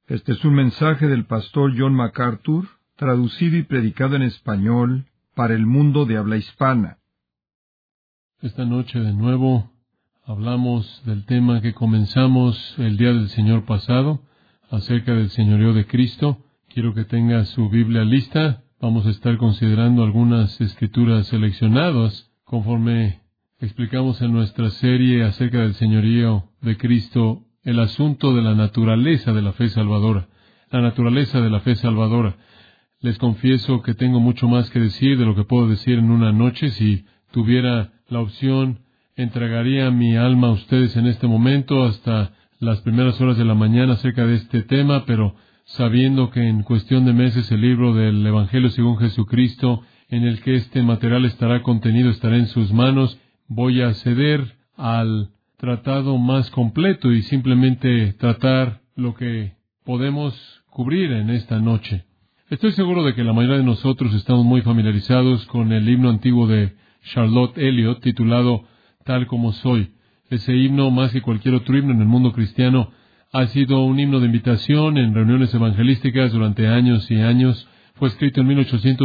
Este es un mensaje del pastor John MacArthur, traducido y predicado en español para el mundo de habla hispana. Esta noche de nuevo hablamos del tema que comenzamos el día del Señor pasado, acerca del señorío de Cristo. Quiero que tenga su Biblia lista. Vamos a estar considerando algunas escrituras seleccionadas conforme explicamos en nuestra serie acerca del señorío de Cristo el asunto de la naturaleza de la fe salvadora. La naturaleza de la fe salvadora. Les confieso que tengo mucho más que decir de lo que puedo decir en una noche. Si tuviera la opción, entregaría mi alma a ustedes en este momento hasta las primeras horas de la mañana acerca de este tema, pero sabiendo que en cuestión de meses el libro del Evangelio según Jesucristo, en el que este material estará contenido, estará en sus manos, voy a ceder al tratado más completo y simplemente tratar lo que podemos cubrir en esta noche. Estoy seguro de que la mayoría de nosotros estamos muy familiarizados con el himno antiguo de Charlotte Elliott titulado Tal como soy. Ese himno, más que cualquier otro himno en el mundo cristiano, ha sido un himno de invitación en reuniones evangelísticas durante años y años. Fue escrito en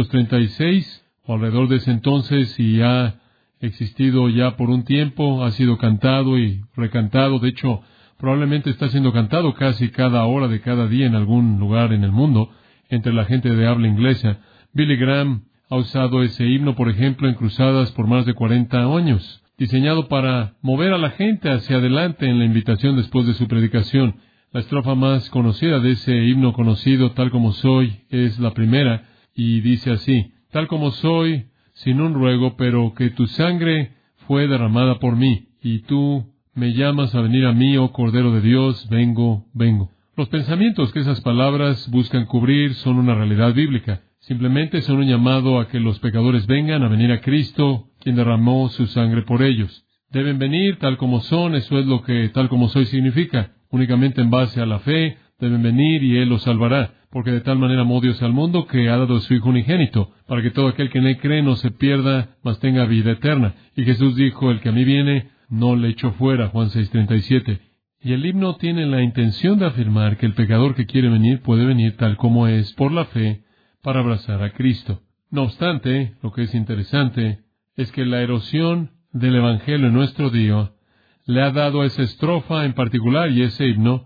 1836 o alrededor de ese entonces y ha existido ya por un tiempo, ha sido cantado y recantado. De hecho, probablemente está siendo cantado casi cada hora de cada día en algún lugar en el mundo entre la gente de habla inglesa. Billy Graham ha usado ese himno, por ejemplo, en cruzadas por más de 40 años, diseñado para mover a la gente hacia adelante en la invitación después de su predicación. La estrofa más conocida de ese himno conocido, Tal como soy, es la primera, y dice así: Tal como soy, sin un ruego, pero que tu sangre fue derramada por mí, y tú me llamas a venir a mí, oh Cordero de Dios, vengo, vengo. Los pensamientos que esas palabras buscan cubrir son una realidad bíblica. Simplemente son un llamado a que los pecadores vengan a venir a Cristo, quien derramó su sangre por ellos. Deben venir tal como son, eso es lo que tal como soy significa. Únicamente en base a la fe, deben venir y Él los salvará. Porque de tal manera amó Dios al mundo que ha dado a su Hijo unigénito, para que todo aquel que en Él cree no se pierda, mas tenga vida eterna. Y Jesús dijo: el que a mí viene, no le echo fuera. Juan 6:37. Y el himno tiene la intención de afirmar que el pecador que quiere venir puede venir tal como es, por la fe, para abrazar a Cristo. No obstante, lo que es interesante es que la erosión del Evangelio en nuestro día le ha dado a esa estrofa en particular y ese himno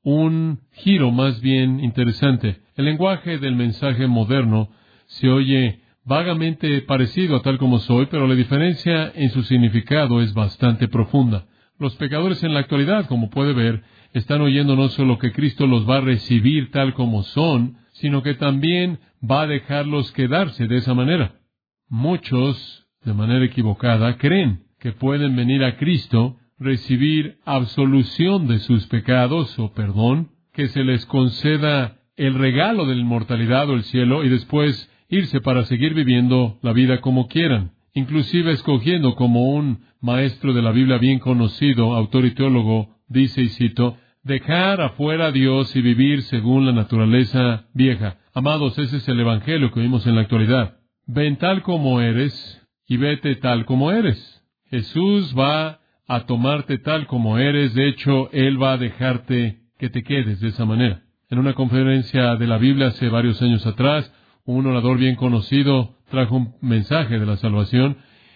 un giro más bien interesante. El lenguaje del mensaje moderno se oye vagamente parecido a Tal como soy, pero la diferencia en su significado es bastante profunda. Los pecadores en la actualidad, como puede ver, están oyendo no solo que Cristo los va a recibir tal como son, sino que también va a dejarlos quedarse de esa manera. Muchos, de manera equivocada, creen que pueden venir a Cristo, recibir absolución de sus pecados o perdón, que se les conceda el regalo de la inmortalidad o el cielo y después irse para seguir viviendo la vida como quieran, inclusive escogiendo, como un maestro de la Biblia bien conocido, autor y teólogo, dice, y cito: dejar afuera a Dios y vivir según la naturaleza vieja. Amados, ese es el Evangelio que vimos en la actualidad. Ven tal como eres y vete tal como eres. Jesús va a tomarte tal como eres. De hecho, Él va a dejarte que te quedes de esa manera. En una conferencia de la Biblia hace varios años atrás, un orador bien conocido trajo un mensaje de la salvación.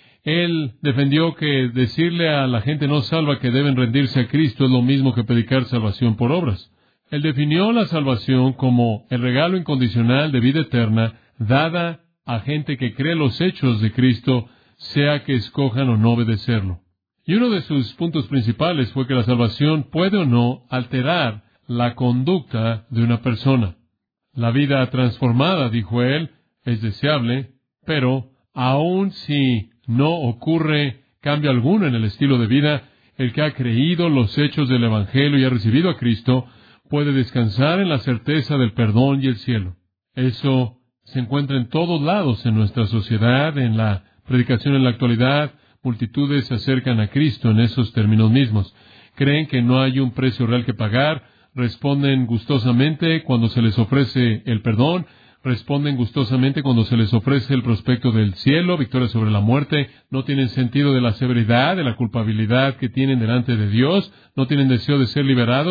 Él defendió que decirle a la gente no salva que deben rendirse a Cristo es lo mismo que predicar salvación por obras. Él definió la salvación como el regalo incondicional de vida eterna dada a gente que cree los hechos de Cristo, sea que escojan o no obedecerlo. Y uno de sus puntos principales fue que la salvación puede o no alterar la conducta de una persona. La vida transformada, dijo él, es deseable, pero aun si no ocurre cambio alguno en el estilo de vida, el que ha creído los hechos del Evangelio y ha recibido a Cristo puede descansar en la certeza del perdón y el cielo. Eso se encuentra en todos lados en nuestra sociedad, en la predicación en la actualidad. Multitudes se acercan a Cristo en esos términos mismos. Creen que no hay un precio real que pagar, responden gustosamente cuando se les ofrece el perdón, responden gustosamente cuando se les ofrece el prospecto del cielo, victoria sobre la muerte. No tienen sentido de la severidad, de la culpabilidad que tienen delante de Dios, no tienen deseo de ser liberados,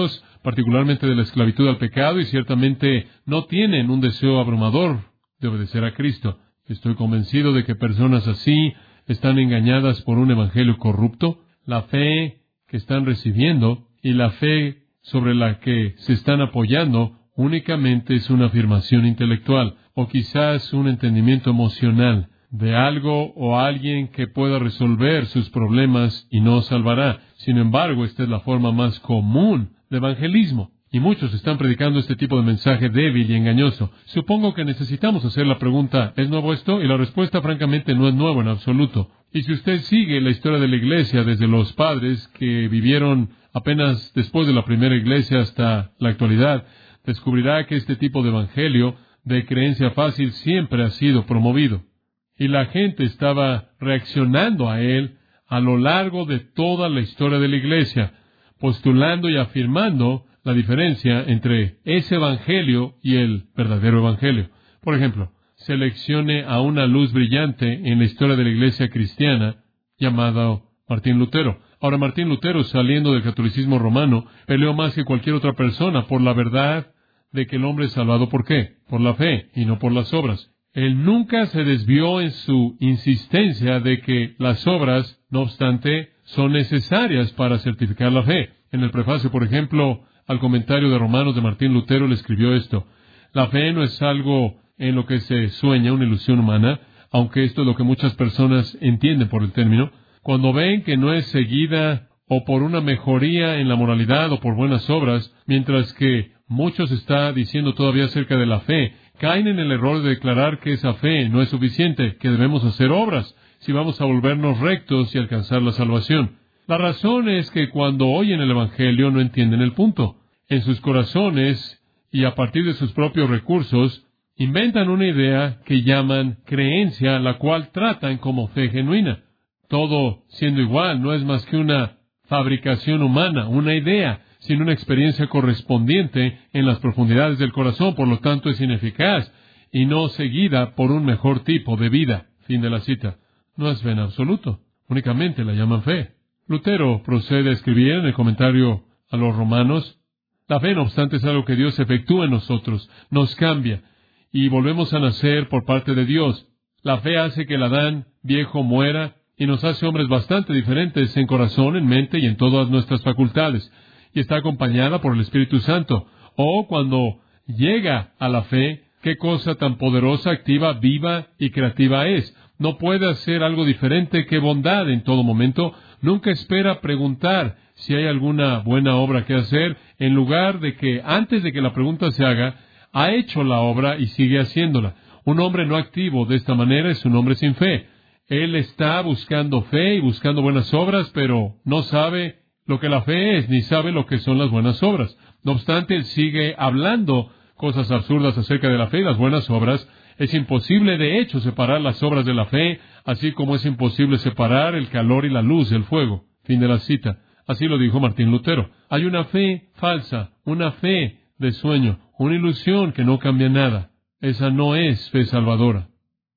particularmente de la esclavitud al pecado, y ciertamente no tienen un deseo abrumador de obedecer a Cristo. Estoy convencido de que personas así están engañadas por un evangelio corrupto. La fe que están recibiendo y la fe sobre la que se están apoyando únicamente es una afirmación intelectual, o quizás un entendimiento emocional de algo o alguien que pueda resolver sus problemas y no salvará. Sin embargo, esta es la forma más común de evangelismo, y muchos están predicando este tipo de mensaje débil y engañoso. Supongo que necesitamos hacer la pregunta, ¿es nuevo esto? Y la respuesta francamente no es nuevo en absoluto. Y si usted sigue la historia de la iglesia desde los padres que vivieron apenas después de la primera iglesia hasta la actualidad, descubrirá que este tipo de evangelio de creencia fácil siempre ha sido promovido. Y la gente estaba reaccionando a él a lo largo de toda la historia de la iglesia, postulando y afirmando la diferencia entre ese evangelio y el verdadero evangelio. Por ejemplo, seleccione a una luz brillante en la historia de la iglesia cristiana llamado Martín Lutero. Ahora, Martín Lutero, saliendo del catolicismo romano, peleó más que cualquier otra persona por la verdad de que el hombre es salvado. ¿Por qué? Por la fe y no por las obras. Él nunca se desvió en su insistencia de que las obras, no obstante, son necesarias para certificar la fe. En el prefacio, por ejemplo, al comentario de Romanos de Martín Lutero, le escribió esto: la fe no es algo en lo que se sueña, una ilusión humana, aunque esto es lo que muchas personas entienden por el término. Cuando ven que no es seguida o por una mejoría en la moralidad o por buenas obras, mientras que muchos está diciendo todavía acerca de la fe, caen en el error de declarar que esa fe no es suficiente, que debemos hacer obras si vamos a volvernos rectos y alcanzar la salvación. La razón es que cuando oyen el Evangelio no entienden el punto. En sus corazones y a partir de sus propios recursos, inventan una idea que llaman creencia, la cual tratan como fe genuina. Todo siendo igual, no es más que una fabricación humana, una idea, sin una experiencia correspondiente en las profundidades del corazón. Por lo tanto, es ineficaz y no seguida por un mejor tipo de vida. Fin de la cita. No es fe en absoluto. Únicamente la llaman fe. Lutero procede a escribir en el comentario a los Romanos: la fe, no obstante, es algo que Dios efectúa en nosotros, nos cambia, y volvemos a nacer por parte de Dios. La fe hace que el Adán viejo muera y nos hace hombres bastante diferentes en corazón, en mente y en todas nuestras facultades, y está acompañada por el Espíritu Santo. Cuando llega a la fe, qué cosa tan poderosa, activa, viva y creativa es. No puede hacer algo diferente que bondad en todo momento. Nunca espera preguntar si hay alguna buena obra que hacer, en lugar de que, antes de que la pregunta se haga, ha hecho la obra y sigue haciéndola. Un hombre no activo de esta manera es un hombre sin fe. Él está buscando fe y buscando buenas obras, pero no sabe lo que la fe es, ni sabe lo que son las buenas obras. No obstante, él sigue hablando cosas absurdas acerca de la fe y las buenas obras. Es imposible, de hecho, separar las obras de la fe, así como es imposible separar el calor y la luz del fuego. Fin de la cita. Así lo dijo Martín Lutero. Hay una fe falsa, una fe de sueño, una ilusión que no cambia nada. Esa no es fe salvadora.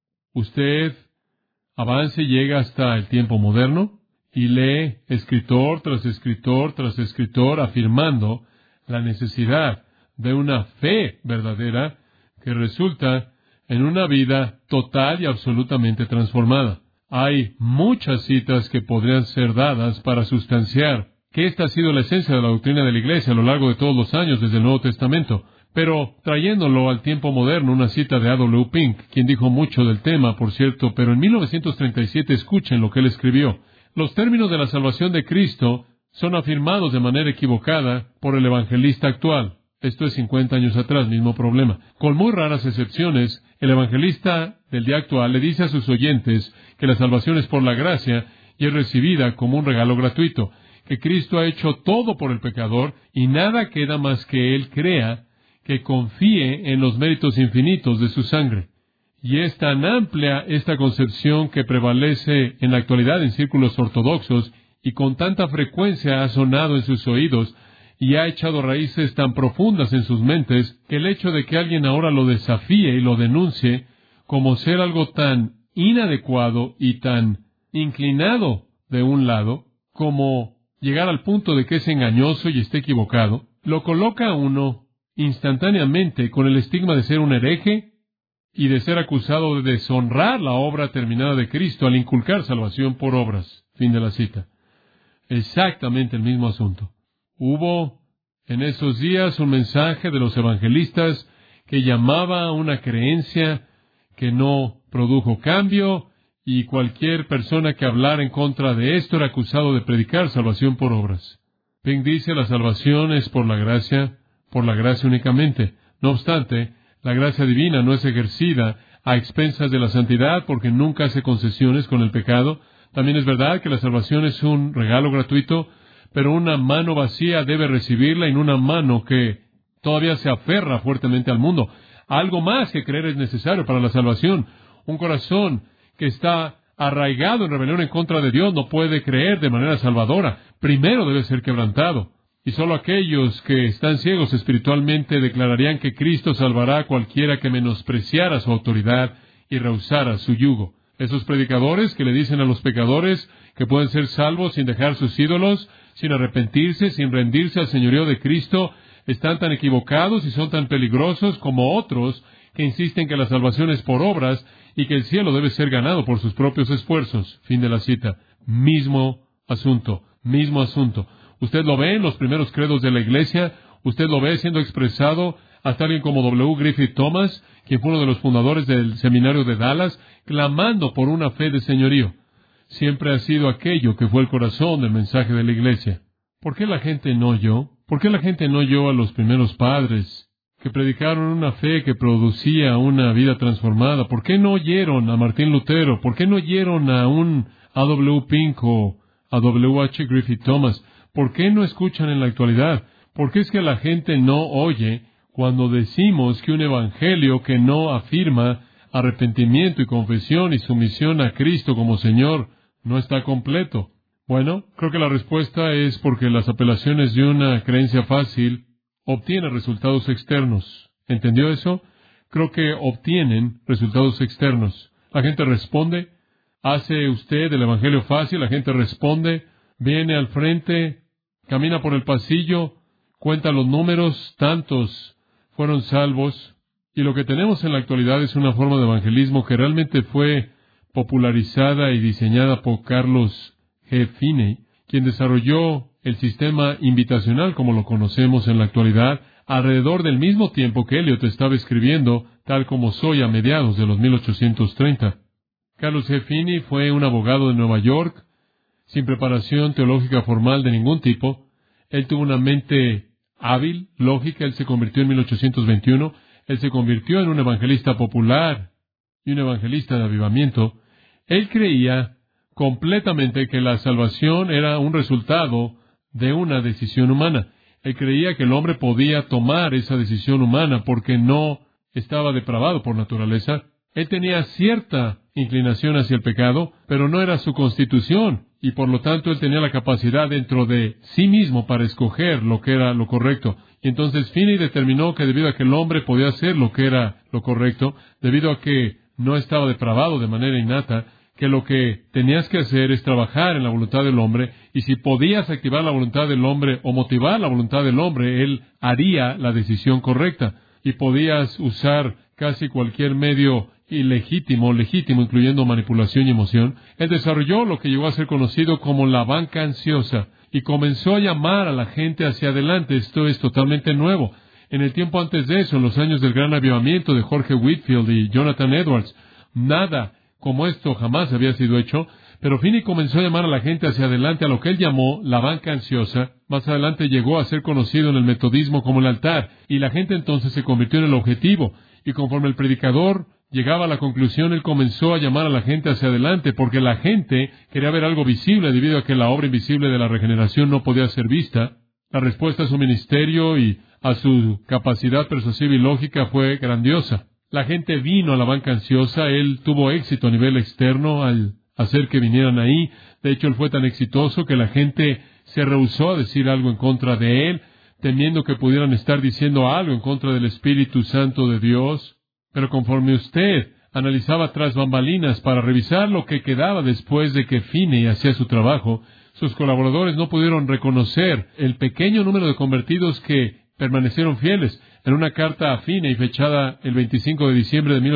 Usted avance y llega hasta el tiempo moderno y lee escritor tras escritor tras escritor afirmando la necesidad de una fe verdadera que resulta en una vida total y absolutamente transformada. Hay muchas citas que podrían ser dadas para sustanciar que esta ha sido la esencia de la doctrina de la Iglesia a lo largo de todos los años desde el Nuevo Testamento. Pero trayéndolo al tiempo moderno, una cita de A.W. Pink, quien dijo mucho del tema, por cierto, pero en 1937 escuchen lo que él escribió. Los términos de la salvación de Cristo son afirmados de manera equivocada por el evangelista actual. Esto es 50 años atrás, mismo problema. Con muy raras excepciones, el evangelista del día actual le dice a sus oyentes que la salvación es por la gracia y es recibida como un regalo gratuito, que Cristo ha hecho todo por el pecador y nada queda más que él crea, que confíe en los méritos infinitos de su sangre. Y es tan amplia esta concepción que prevalece en la actualidad en círculos ortodoxos y con tanta frecuencia ha sonado en sus oídos y ha echado raíces tan profundas en sus mentes que el hecho de que alguien ahora lo desafíe y lo denuncie como ser algo tan inadecuado y tan inclinado de un lado, como llegar al punto de que es engañoso y esté equivocado, lo coloca a uno instantáneamente con el estigma de ser un hereje y de ser acusado de deshonrar la obra terminada de Cristo al inculcar salvación por obras. Fin de la cita. Exactamente el mismo asunto. Hubo en esos días un mensaje de los evangelistas que llamaba a una creencia que no produjo cambio, y cualquier persona que hablara en contra de esto era acusado de predicar salvación por obras. Pink dice, la salvación es por la gracia únicamente. No obstante, la gracia divina no es ejercida a expensas de la santidad porque nunca hace concesiones con el pecado. También es verdad que la salvación es un regalo gratuito, pero una mano vacía debe recibirla y no una mano que todavía se aferra fuertemente al mundo. Algo más que creer es necesario para la salvación. Un corazón que está arraigado en rebelión en contra de Dios no puede creer de manera salvadora. Primero debe ser quebrantado. Y solo aquellos que están ciegos espiritualmente declararían que Cristo salvará a cualquiera que menospreciara su autoridad y rehusara su yugo. Esos predicadores que le dicen a los pecadores que pueden ser salvos sin dejar sus ídolos, sin arrepentirse, sin rendirse al señorío de Cristo, están tan equivocados y son tan peligrosos como otros que insisten que la salvación es por obras y que el cielo debe ser ganado por sus propios esfuerzos. Fin de la cita. Mismo asunto. Usted lo ve en los primeros credos de la Iglesia, usted lo ve siendo expresado hasta alguien como W. Griffith Thomas, quien fue uno de los fundadores del seminario de Dallas, clamando por una fe de señorío. Siempre ha sido aquello que fue el corazón del mensaje de la Iglesia. ¿Por qué la gente no oyó? ¿Por qué la gente no oyó a los primeros padres que predicaron una fe que producía una vida transformada? ¿Por qué no oyeron a Martín Lutero? ¿Por qué no oyeron a un A.W. Pink o a W. H. Griffith Thomas? ¿Por qué no escuchan en la actualidad? ¿Por qué es que la gente no oye cuando decimos que un evangelio que no afirma arrepentimiento y confesión y sumisión a Cristo como Señor no está completo? Bueno, creo que la respuesta es porque las apelaciones de una creencia fácil obtienen resultados externos. ¿Entendió eso? Creo que obtienen resultados externos. La gente responde, hace usted el evangelio fácil, la gente responde, viene al frente, camina por el pasillo, cuenta los números, tantos fueron salvos, y lo que tenemos en la actualidad es una forma de evangelismo que realmente fue popularizada y diseñada por Carlos G. Finney, quien desarrolló el sistema invitacional como lo conocemos en la actualidad, alrededor del mismo tiempo que Eliot estaba escribiendo Tal como soy a mediados de los 1830. Carlos G. Finney fue un abogado de Nueva York, sin preparación teológica formal de ningún tipo. Él tuvo una mente hábil, lógica. Él se convirtió en 1821. Él se convirtió en un evangelista popular y un evangelista de avivamiento. Él creía completamente que la salvación era un resultado de una decisión humana. Él creía que el hombre podía tomar esa decisión humana porque no estaba depravado por naturaleza. Él tenía cierta inclinación hacia el pecado, pero no era su constitución, y por lo tanto él tenía la capacidad dentro de sí mismo para escoger lo que era lo correcto. Y entonces Finney determinó que debido a que el hombre podía hacer lo que era lo correcto, debido a que no estaba depravado de manera innata, que lo que tenías que hacer es trabajar en la voluntad del hombre, y si podías activar la voluntad del hombre o motivar la voluntad del hombre, él haría la decisión correcta, y podías usar casi cualquier medio legítimo, incluyendo manipulación y emoción. Él desarrolló lo que llegó a ser conocido como la banca ansiosa, y comenzó a llamar a la gente hacia adelante. Esto es totalmente nuevo. En el tiempo antes de eso, en los años del gran avivamiento de Jorge Whitfield y Jonathan Edwards, nada como esto jamás había sido hecho, pero Finney comenzó a llamar a la gente hacia adelante a lo que él llamó la banca ansiosa. Más adelante llegó a ser conocido en el metodismo como el altar, y la gente entonces se convirtió en el objetivo, y conforme el predicador llegaba a la conclusión, él comenzó a llamar a la gente hacia adelante, porque la gente quería ver algo visible debido a que la obra invisible de la regeneración no podía ser vista. La respuesta a su ministerio y a su capacidad persuasiva y lógica fue grandiosa. La gente vino a la banca ansiosa. Él tuvo éxito a nivel externo al hacer que vinieran ahí. De hecho, él fue tan exitoso que la gente se rehusó a decir algo en contra de él, temiendo que pudieran estar diciendo algo en contra del Espíritu Santo de Dios. Pero conforme usted analizaba tras bambalinas para revisar lo que quedaba después de que Finney hacía su trabajo, sus colaboradores no pudieron reconocer el pequeño número de convertidos que permanecieron fieles. En una carta a Finney fechada el 25 de diciembre de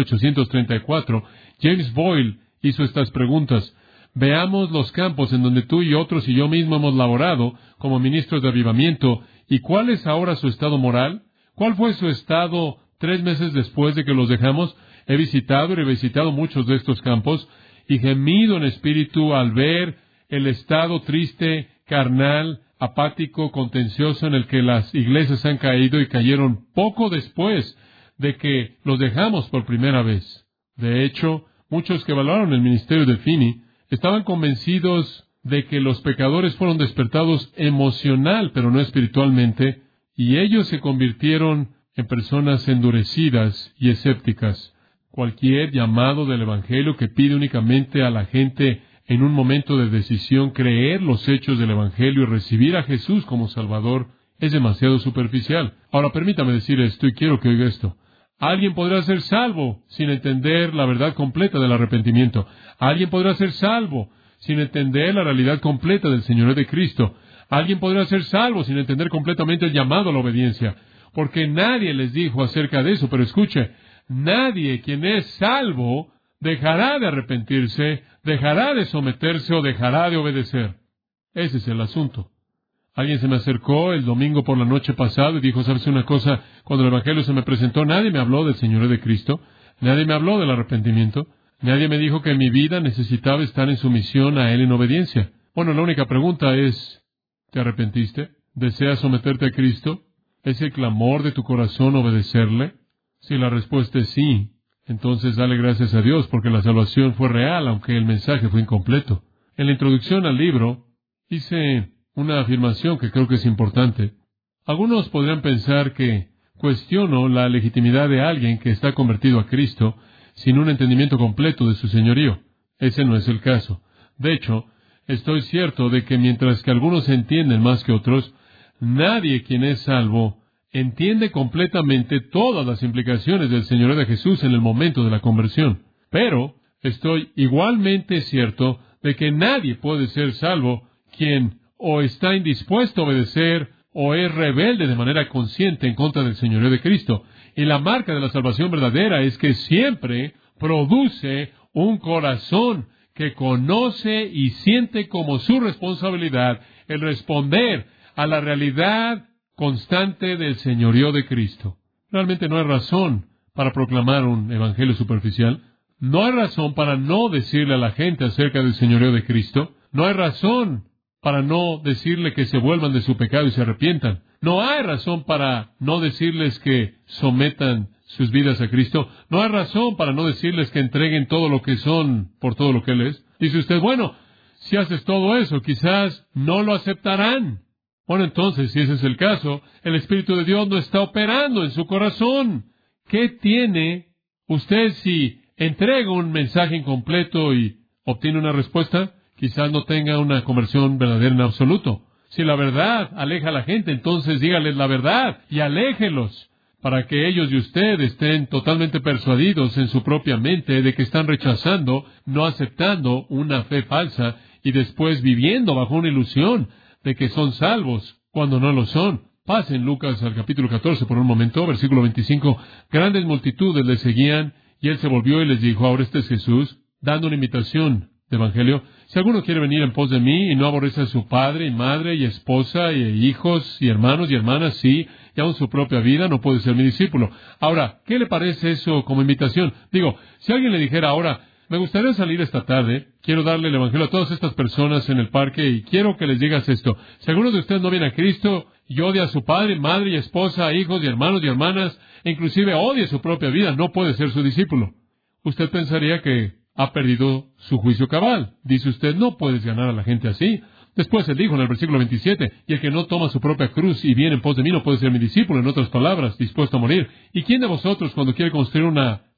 1834, James Boyle hizo estas preguntas. Veamos los campos en donde tú y otros y yo mismo hemos laborado como ministros de avivamiento, y ¿cuál es ahora su estado moral? ¿Cuál fue su estado 3 meses después de que los dejamos? He visitado y revisitado muchos de estos campos y gemido en espíritu al ver el estado triste, carnal, apático, contencioso en el que las iglesias han caído y cayeron poco después de que los dejamos por primera vez. De hecho, muchos que valoraron el ministerio de Finney estaban convencidos de que los pecadores fueron despertados emocional, pero no espiritualmente, y ellos se convirtieron en personas endurecidas y escépticas. Cualquier llamado del Evangelio que pide únicamente a la gente en un momento de decisión creer los hechos del Evangelio y recibir a Jesús como Salvador es demasiado superficial. Ahora, permítame decir esto y quiero que oiga esto. Alguien podrá ser salvo sin entender la verdad completa del arrepentimiento. Alguien podrá ser salvo sin entender la realidad completa del señorío de Cristo. Alguien podrá ser salvo sin entender completamente el llamado a la obediencia. Porque nadie les dijo acerca de eso, pero escuche, nadie quien es salvo dejará de arrepentirse, dejará de someterse o dejará de obedecer. Ese es el asunto. Alguien se me acercó el domingo por la noche pasado y dijo, ¿sabes una cosa? Cuando el Evangelio se me presentó, nadie me habló del señorío de Cristo, nadie me habló del arrepentimiento, nadie me dijo que mi vida necesitaba estar en sumisión a Él en obediencia. Bueno, la única pregunta es, ¿te arrepentiste? ¿Deseas someterte a Cristo? ¿Es el clamor de tu corazón obedecerle? Si la respuesta es sí, entonces dale gracias a Dios porque la salvación fue real, aunque el mensaje fue incompleto. En la introducción al libro, hice una afirmación que creo que es importante. Algunos podrían pensar que cuestiono la legitimidad de alguien que está convertido a Cristo sin un entendimiento completo de su señorío. Ese no es el caso. De hecho, estoy cierto de que mientras que algunos entienden más que otros, nadie quien es salvo entiende completamente todas las implicaciones del señorío de Jesús en el momento de la conversión. Pero estoy igualmente cierto de que nadie puede ser salvo quien o está indispuesto a obedecer o es rebelde de manera consciente en contra del señorío de Cristo. Y la marca de la salvación verdadera es que siempre produce un corazón que conoce y siente como su responsabilidad el responder a la realidad constante del señorío de Cristo. Realmente no hay razón para proclamar un evangelio superficial. No hay razón para no decirle a la gente acerca del señorío de Cristo. No hay razón para no decirle que se vuelvan de su pecado y se arrepientan. No hay razón para no decirles que sometan sus vidas a Cristo. No hay razón para no decirles que entreguen todo lo que son por todo lo que Él es. Dice usted, bueno, si haces todo eso, quizás no lo aceptarán. Bueno, entonces, si ese es el caso, el Espíritu de Dios no está operando en su corazón. ¿Qué tiene usted si entrega un mensaje incompleto y obtiene una respuesta? Quizás no tenga una conversión verdadera en absoluto. Si la verdad aleja a la gente, entonces dígales la verdad y aléjelos, para que ellos y usted estén totalmente persuadidos en su propia mente de que están rechazando, no aceptando una fe falsa y después viviendo bajo una ilusión de que son salvos cuando no lo son. Pasen Lucas al capítulo 14 por un momento, versículo 25. Grandes multitudes le seguían y Él se volvió y les dijo, ahora este es Jesús, dando una imitación de Evangelio. Si alguno quiere venir en pos de mí y no aborrece a su padre y madre y esposa y hijos y hermanos y hermanas, sí, y aun su propia vida, no puede ser mi discípulo. Ahora, ¿qué le parece eso como invitación? Digo, si alguien le dijera ahora, me gustaría salir esta tarde, quiero darle el Evangelio a todas estas personas en el parque y quiero que les digas esto. Si alguno de ustedes no viene a Cristo y odia a su padre, madre y esposa, hijos y hermanos y hermanas, e inclusive odia su propia vida, no puede ser su discípulo. Usted pensaría que ha perdido su juicio cabal. Dice usted, no puedes ganar a la gente así. Después Él dijo en el versículo 27, y el que no toma su propia cruz y viene en pos de mí no puede ser mi discípulo, en otras palabras, dispuesto a morir. ¿Y quién de vosotros cuando quiere construir una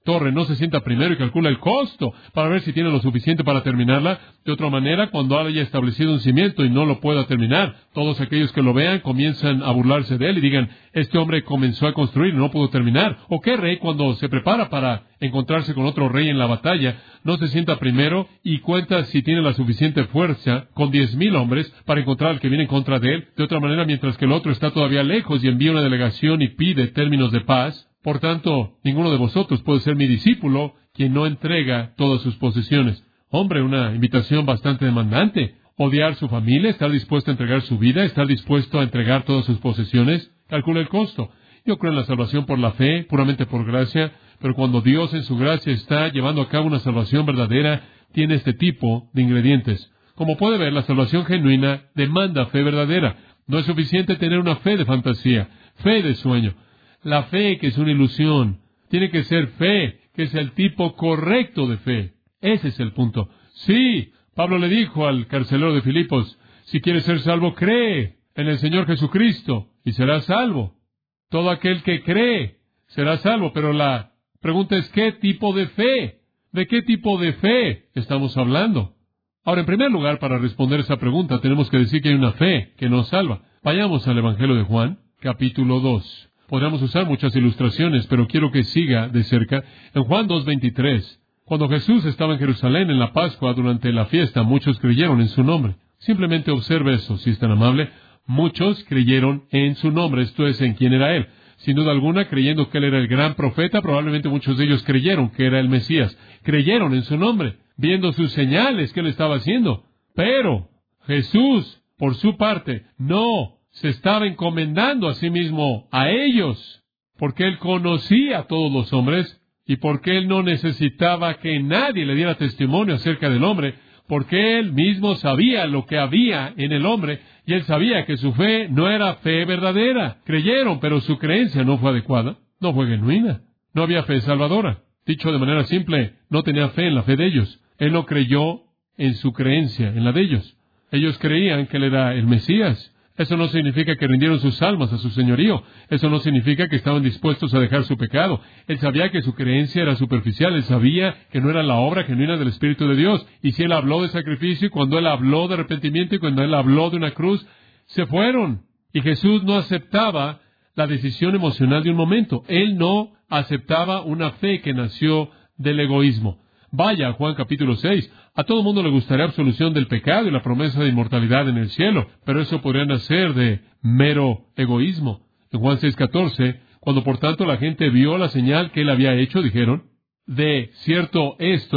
torre no se sienta primero y calcula el costo para ver si tiene lo suficiente para terminarla. De otra manera, cuando haya establecido un cimiento y no lo pueda terminar, todos aquellos que lo vean comienzan a burlarse de él y digan, este hombre comenzó a construir y no pudo terminar. ¿O qué rey, cuando se prepara para encontrarse con otro rey en la batalla, no se sienta primero y cuenta si tiene la suficiente fuerza con 10,000 hombres para encontrar al que viene en contra de él? De otra manera, mientras que el otro está todavía lejos y envía una delegación y pide términos de paz. Por tanto, ninguno de vosotros puede ser mi discípulo quien no entrega todas sus posesiones. Hombre, una invitación bastante demandante. Odiar su familia, estar dispuesto a entregar su vida, estar dispuesto a entregar todas sus posesiones. Calcula el costo. Yo creo en la salvación por la fe, puramente por gracia, pero cuando Dios en su gracia está llevando a cabo una salvación verdadera, tiene este tipo de ingredientes. Como puede ver, la salvación genuina demanda fe verdadera. No es suficiente tener una fe de fantasía, fe de sueño. La fe que es una ilusión tiene que ser fe que es el tipo correcto de fe. Ese es el punto. Sí, Pablo le dijo al carcelero de Filipos, si quieres ser salvo, cree en el Señor Jesucristo y serás salvo. Todo aquel que cree será salvo, pero la pregunta es, ¿qué tipo de fe? ¿De qué tipo de fe estamos hablando? Ahora, en primer lugar, para responder esa pregunta, tenemos que decir que hay una fe que nos salva. Vayamos al Evangelio de Juan, capítulo 2. Podríamos usar muchas ilustraciones, pero quiero que siga de cerca. En Juan 2:23, cuando Jesús estaba en Jerusalén en la Pascua durante la fiesta, muchos creyeron en su nombre. Simplemente observe eso, si es tan amable. Muchos creyeron en su nombre, esto es, en quién era Él. Sin duda alguna, creyendo que Él era el gran profeta, probablemente muchos de ellos creyeron que era el Mesías. Creyeron en su nombre, viendo sus señales que Él estaba haciendo. Pero Jesús, por su parte, no se estaba encomendando a sí mismo a ellos, porque Él conocía a todos los hombres y porque Él no necesitaba que nadie le diera testimonio acerca del hombre, porque Él mismo sabía lo que había en el hombre y Él sabía que su fe no era fe verdadera. Creyeron, pero su creencia no fue adecuada, no fue genuina, no había fe salvadora. Dicho de manera simple, no tenía fe en la fe de ellos. Él no creyó en su creencia, en la de ellos. Ellos creían que Él era el Mesías. Eso no significa que rindieron sus almas a su señorío. Eso no significa que estaban dispuestos a dejar su pecado. Él sabía que su creencia era superficial. Él sabía que no era la obra genuina del Espíritu de Dios. Y si Él habló de sacrificio, y cuando Él habló de arrepentimiento, y cuando Él habló de una cruz, se fueron. Y Jesús no aceptaba la decisión emocional de un momento. Él no aceptaba una fe que nació del egoísmo. Vaya a Juan capítulo 6. A todo mundo le gustaría absolución del pecado y la promesa de inmortalidad en el cielo, pero eso podría nacer de mero egoísmo. En Juan 6:14, cuando por tanto la gente vio la señal que Él había hecho, dijeron, de cierto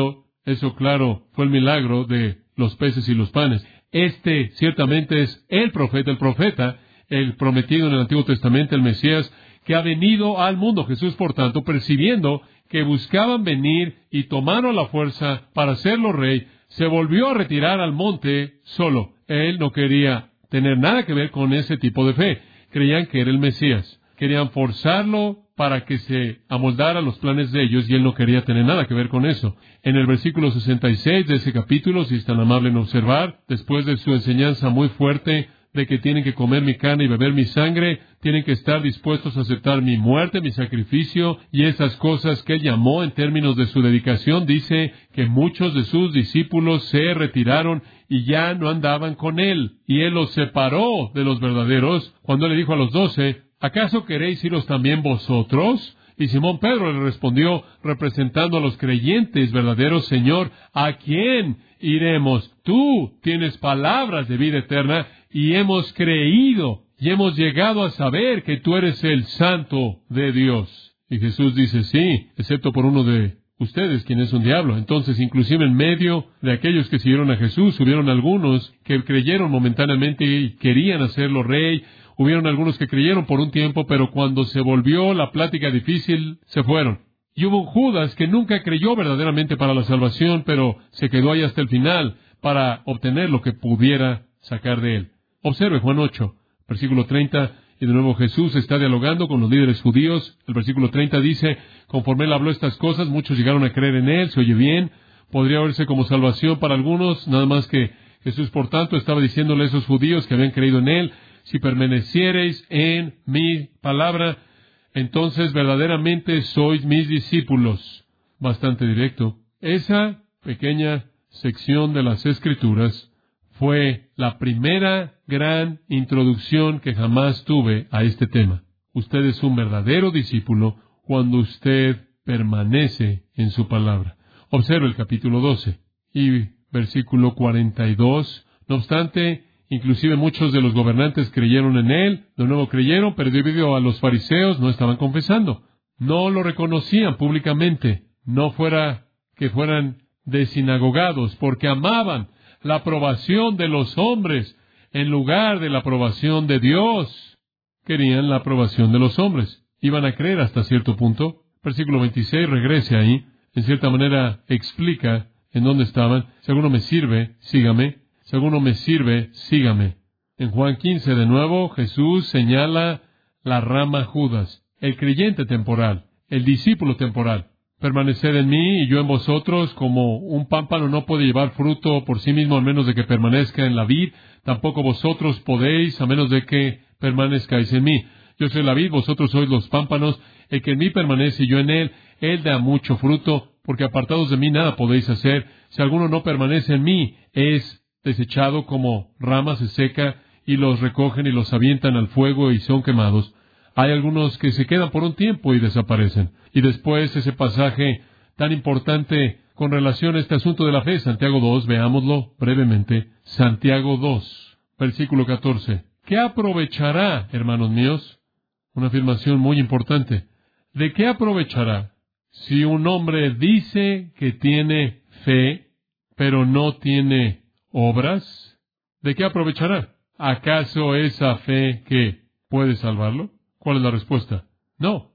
eso claro, fue el milagro de los peces y los panes. Este ciertamente es el profeta, el prometido en el Antiguo Testamento, el Mesías, que ha venido al mundo. Jesús, por tanto, percibiendo que buscaban venir y tomaron la fuerza para hacerlo rey, se volvió a retirar al monte solo. Él no quería tener nada que ver con ese tipo de fe. Creían que era el Mesías. Querían forzarlo para que se amoldara a los planes de ellos y Él no quería tener nada que ver con eso. En el versículo 66 de ese capítulo, si es tan amable en observar, después de su enseñanza muy fuerte de que tienen que comer mi carne y beber mi sangre, tienen que estar dispuestos a aceptar mi muerte, mi sacrificio y esas cosas que Él llamó en términos de su dedicación. Dice que muchos de sus discípulos se retiraron y ya no andaban con Él, y Él los separó de los verdaderos cuando le dijo a los 12, ¿acaso queréis iros también vosotros? Y Simón Pedro le respondió, representando a los creyentes verdaderos, Señor, ¿a quién iremos? Tú tienes palabras de vida eterna y hemos creído y hemos llegado a saber que tú eres el Santo de Dios. Y Jesús dice, sí, excepto por uno de ustedes, quien es un diablo. Entonces, inclusive en medio de aquellos que siguieron a Jesús, hubieron algunos que creyeron momentáneamente y querían hacerlo rey. Hubieron algunos que creyeron por un tiempo, pero cuando se volvió la plática difícil, se fueron. Y hubo un Judas que nunca creyó verdaderamente para la salvación, pero se quedó ahí hasta el final para obtener lo que pudiera sacar de él. Observe Juan 8, versículo 30, y de nuevo Jesús está dialogando con los líderes judíos. El versículo 30 dice, conforme Él habló estas cosas, muchos llegaron a creer en Él. Se oye bien, podría verse como salvación para algunos, nada más que Jesús, por tanto, estaba diciéndole a esos judíos que habían creído en Él, si permaneciereis en mi palabra, entonces verdaderamente sois mis discípulos. bastante directo. Esa pequeña sección de las Escrituras fue la primera gran introducción que jamás tuve a este tema. Usted es un verdadero discípulo cuando usted permanece en su palabra. Observe el capítulo 12 y versículo 42. No obstante, inclusive muchos de los gobernantes creyeron en él, de nuevo creyeron, pero debido a los fariseos no estaban confesando. No lo reconocían públicamente, no fuera que fueran desinagogados, porque amaban la aprobación de los hombres en lugar de la aprobación de Dios. Querían la aprobación de los hombres. Iban a creer hasta cierto punto. Versículo 26, regrese ahí. En cierta manera explica en dónde estaban. Si alguno me sirve, sígame. Si alguno me sirve, sígame. En Juan 15, de nuevo, Jesús señala la rama Judas, el creyente temporal, el discípulo temporal. Permaneced en mí y yo en vosotros, como un pámpano no puede llevar fruto por sí mismo a menos de que permanezca en la vid, tampoco vosotros podéis a menos de que permanezcáis en mí. Yo soy la vid, vosotros sois los pámpanos. El que en mí permanece y yo en él, él da mucho fruto, porque apartados de mí nada podéis hacer. Si alguno no permanece en mí, es desechado como rama, se seca, y los recogen y los avientan al fuego y son quemados. Hay algunos que se quedan por un tiempo y desaparecen. Y después ese pasaje tan importante con relación a este asunto de la fe, Santiago 2, veámoslo brevemente. Santiago 2, versículo 14. ¿Qué aprovechará, hermanos míos? Una afirmación muy importante. ¿De qué aprovechará si un hombre dice que tiene fe, pero no tiene obras? ¿De qué aprovechará? ¿Acaso esa fe que puede salvarlo? ¿Cuál es la respuesta? No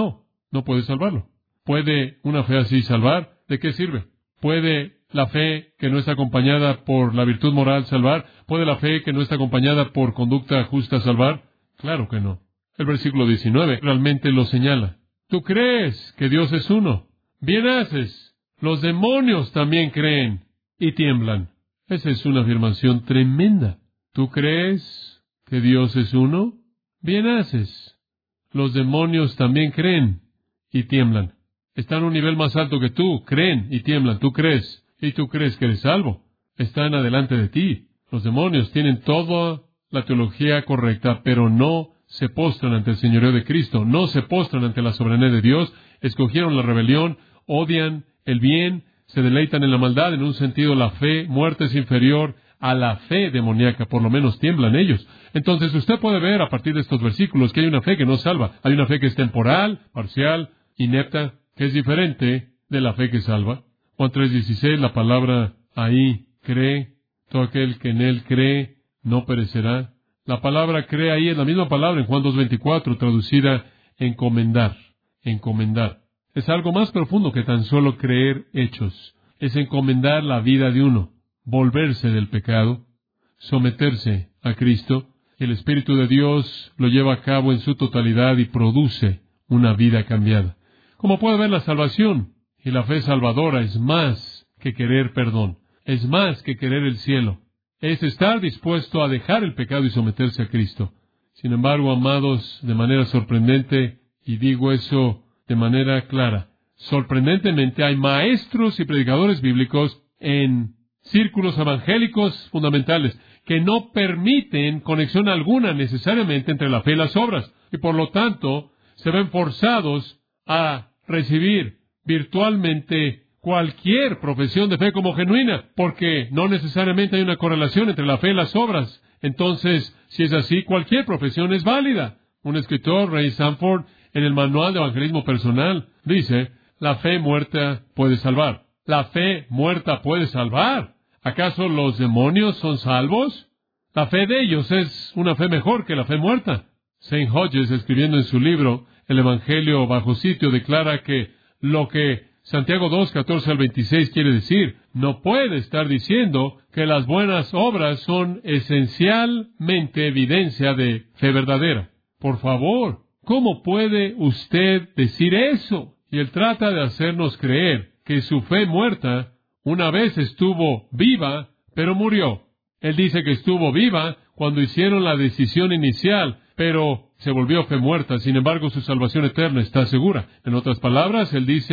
puede salvarlo. ¿Puede una fe así salvar? ¿De qué sirve? ¿Puede la fe que no está acompañada por la virtud moral salvar? ¿Puede la fe que no está acompañada por conducta justa salvar? Claro que no. El versículo 19 realmente lo señala. Tú crees que Dios es uno. Bien haces. Los demonios también creen y tiemblan. Esa es una afirmación tremenda. ¿Tú crees que Dios es uno? Bien haces. Los demonios también creen y tiemblan. Están a un nivel más alto que tú, creen y tiemblan. Tú crees, y tú crees que eres salvo. Están adelante de ti. Los demonios tienen toda la teología correcta, pero no se postran ante el señorío de Cristo, no se postran ante la soberanía de Dios, escogieron la rebelión, odian el bien, se deleitan en la maldad. En un sentido, la fe muerta es inferior a la fe demoníaca, por lo menos tiemblan ellos. Entonces usted puede ver a partir de estos versículos que hay una fe que no salva. Hay una fe que es temporal, parcial, inepta, que es diferente de la fe que salva. Juan 3:16, la palabra ahí, cree. Todo aquel que en él cree no perecerá. La palabra cree ahí es la misma palabra en Juan 2:24, traducida encomendar. Encomendar. Es algo más profundo que tan solo creer hechos. Es encomendar la vida de uno, volverse del pecado, someterse a Cristo. El Espíritu de Dios lo lleva a cabo en su totalidad y produce una vida cambiada. Como puede ver, la salvación y la fe salvadora es más que querer perdón, es más que querer el cielo, es estar dispuesto a dejar el pecado y someterse a Cristo. Sin embargo, amados, de manera sorprendente, y digo eso de manera clara, sorprendentemente hay maestros y predicadores bíblicos en círculos evangélicos fundamentales que no permiten conexión alguna necesariamente entre la fe y las obras, y por lo tanto se ven forzados a recibir virtualmente cualquier profesión de fe como genuina, porque no necesariamente hay una correlación entre la fe y las obras. Entonces, si es así, cualquier profesión es válida. Un escritor, Ray Sanford, en el Manual de Evangelismo Personal, dice, la fe muerta puede salvar. La fe muerta puede salvar. ¿Acaso los demonios son salvos? La fe de ellos es una fe mejor que la fe muerta. St. Hodges, escribiendo en su libro El Evangelio bajo sitio, declara que lo que Santiago 2, 14 al 26 quiere decir, no puede estar diciendo que las buenas obras son esencialmente evidencia de fe verdadera. Por favor, ¿cómo puede usted decir eso? Y él trata de hacernos creer que su fe muerta una vez estuvo viva, pero murió. Él dice que estuvo viva cuando hicieron la decisión inicial, pero se volvió fe muerta. Sin embargo, su salvación eterna está segura. En otras palabras, él dice,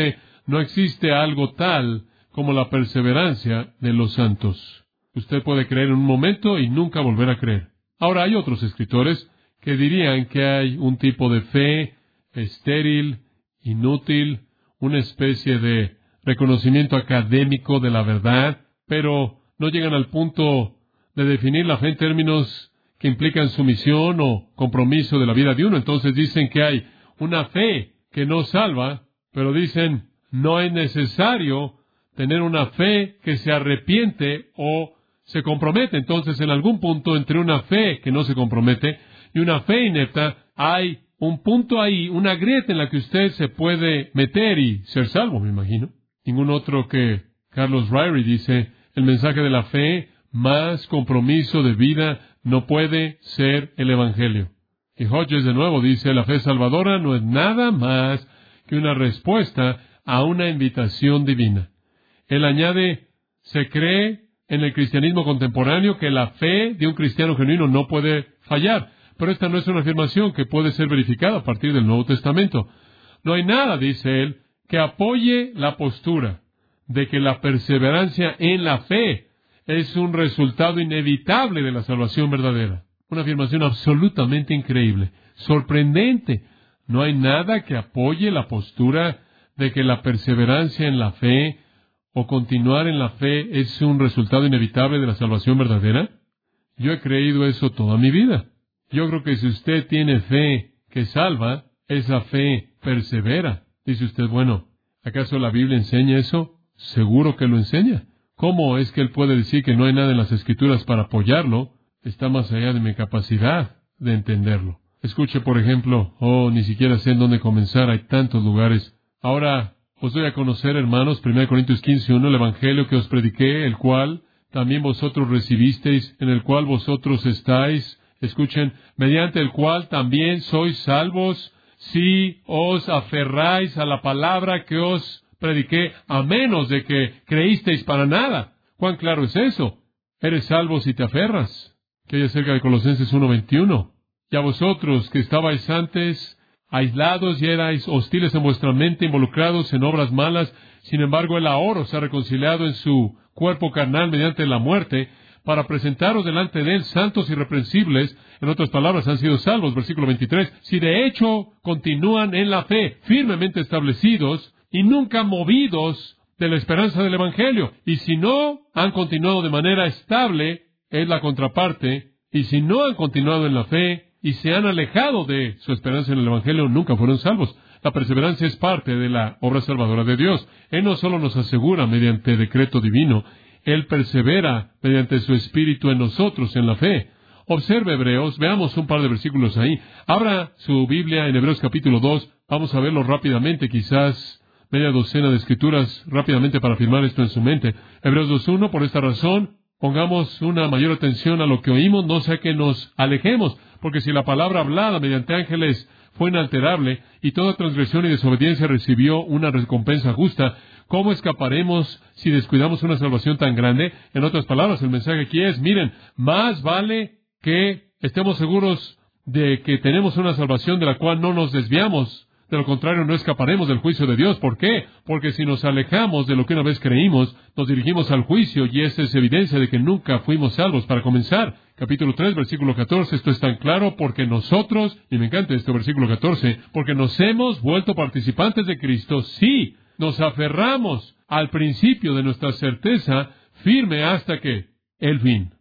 No existe algo tal como la perseverancia de los santos. Usted puede creer en un momento y nunca volver a creer. Ahora, hay otros escritores que dirían que hay un tipo de fe estéril, inútil, una especie de reconocimiento académico de la verdad, pero no llegan al punto de definir la fe en términos que implican sumisión o compromiso de la vida de uno. Entonces dicen que hay una fe que no salva, pero dicen no es necesario tener una fe que se arrepiente o se compromete. Entonces, en algún punto entre una fe que no se compromete y una fe inepta, hay un punto ahí, una grieta en la que usted se puede meter y ser salvo, me imagino. Ningún otro que Carlos Ryrie dice, el mensaje de la fe más compromiso de vida no puede ser el Evangelio. Y Hodges de nuevo dice, la fe salvadora no es nada más que una respuesta a una invitación divina. Él añade, se cree en el cristianismo contemporáneo que la fe de un cristiano genuino no puede fallar. Pero esta no es una afirmación que puede ser verificada a partir del Nuevo Testamento. No hay nada, dice él, que apoye la postura de que la perseverancia en la fe es un resultado inevitable de la salvación verdadera. Una afirmación absolutamente increíble, sorprendente. No hay nada que apoye la postura de que la perseverancia en la fe o continuar en la fe es un resultado inevitable de la salvación verdadera. Yo he creído eso toda mi vida. Yo creo que si usted tiene fe que salva, esa fe persevera. Dice usted, bueno, ¿acaso la Biblia enseña eso? Seguro que lo enseña. ¿Cómo es que él puede decir que no hay nada en las Escrituras para apoyarlo? Está más allá de mi capacidad de entenderlo. Escuche, por ejemplo, ni siquiera sé en dónde comenzar, hay tantos lugares. Ahora os doy a conocer, hermanos, 1 Corintios 15:1, el Evangelio que os prediqué, el cual también vosotros recibisteis, en el cual vosotros estáis, escuchen, mediante el cual también sois salvos, si os aferráis a la palabra que os prediqué, a menos de que creísteis para nada. ¿Cuán claro es eso? Eres salvo si te aferras. Que hay acerca de Colosenses 1:21. Y a vosotros que estabais antes aislados y erais hostiles en vuestra mente, involucrados en obras malas, sin embargo él ahora os ha reconciliado en su cuerpo carnal mediante la muerte, para presentaros delante de él santos y irreprensibles, en otras palabras, han sido salvos, versículo 23, si de hecho continúan en la fe, firmemente establecidos y nunca movidos de la esperanza del Evangelio. Y si no han continuado de manera estable, es la contraparte, y si no han continuado en la fe y se han alejado de su esperanza en el Evangelio, nunca fueron salvos. La perseverancia es parte de la obra salvadora de Dios. Él no solo nos asegura mediante decreto divino, Él persevera mediante su Espíritu en nosotros, en la fe. Observe Hebreos, veamos un par de versículos ahí. Abra su Biblia en Hebreos capítulo 2, vamos a verlo rápidamente, quizás media docena de escrituras rápidamente para afirmar esto en su mente. Hebreos 2:1, por esta razón, pongamos una mayor atención a lo que oímos, no sea que nos alejemos, porque si la palabra hablada mediante ángeles fue inalterable y toda transgresión y desobediencia recibió una recompensa justa, ¿cómo escaparemos si descuidamos una salvación tan grande? En otras palabras, el mensaje aquí es, miren, más vale que estemos seguros de que tenemos una salvación de la cual no nos desviamos. De lo contrario, no escaparemos del juicio de Dios. ¿Por qué? Porque si nos alejamos de lo que una vez creímos, nos dirigimos al juicio, y esa es evidencia de que nunca fuimos salvos. Para comenzar, capítulo 3, versículo 14, esto es tan claro porque nosotros, y me encanta este versículo 14, porque nos hemos vuelto participantes de Cristo, sí, nos aferramos al principio de nuestra certeza firme hasta que el fin.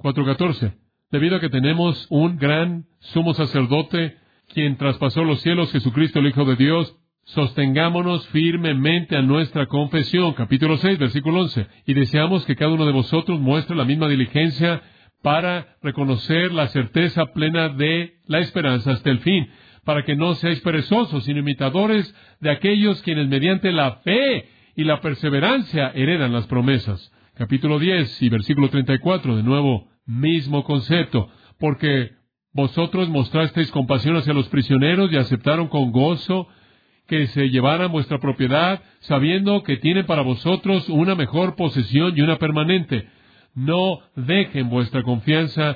4:14, debido a que tenemos un gran sumo sacerdote quien traspasó los cielos, Jesucristo el Hijo de Dios, sostengámonos firmemente a nuestra confesión. Capítulo 6, versículo 11. Y deseamos que cada uno de vosotros muestre la misma diligencia para reconocer la certeza plena de la esperanza hasta el fin, para que no seáis perezosos, sino imitadores de aquellos quienes mediante la fe y la perseverancia heredan las promesas. Capítulo 10 y versículo 34, de nuevo, mismo concepto, porque vosotros mostrasteis compasión hacia los prisioneros y aceptaron con gozo que se llevaran vuestra propiedad, sabiendo que tienen para vosotros una mejor posesión y una permanente. No dejen vuestra confianza,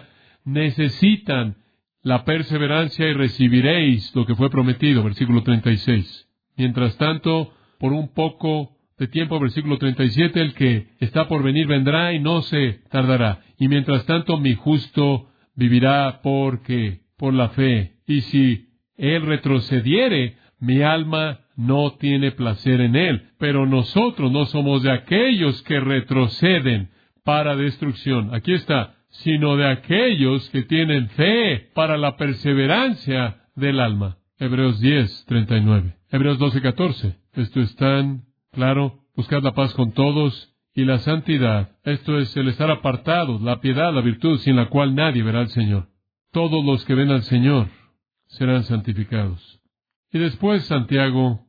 necesitan la perseverancia y recibiréis lo que fue prometido. Versículo 36. Mientras tanto, por un poco de tiempo, versículo 37, el que está por venir vendrá y no se tardará. Y mientras tanto mi justo vivirá por la fe. Y si él retrocediere, mi alma no tiene placer en él. Pero nosotros no somos de aquellos que retroceden para destrucción. Aquí está, sino de aquellos que tienen fe para la perseverancia del alma. Hebreos 10:39. Hebreos 12:14. Esto es tan claro. Buscad la paz con todos y la santidad. Esto es el estar apartados, la piedad, la virtud, sin la cual nadie verá al Señor. Todos los que ven al Señor serán santificados. Y después Santiago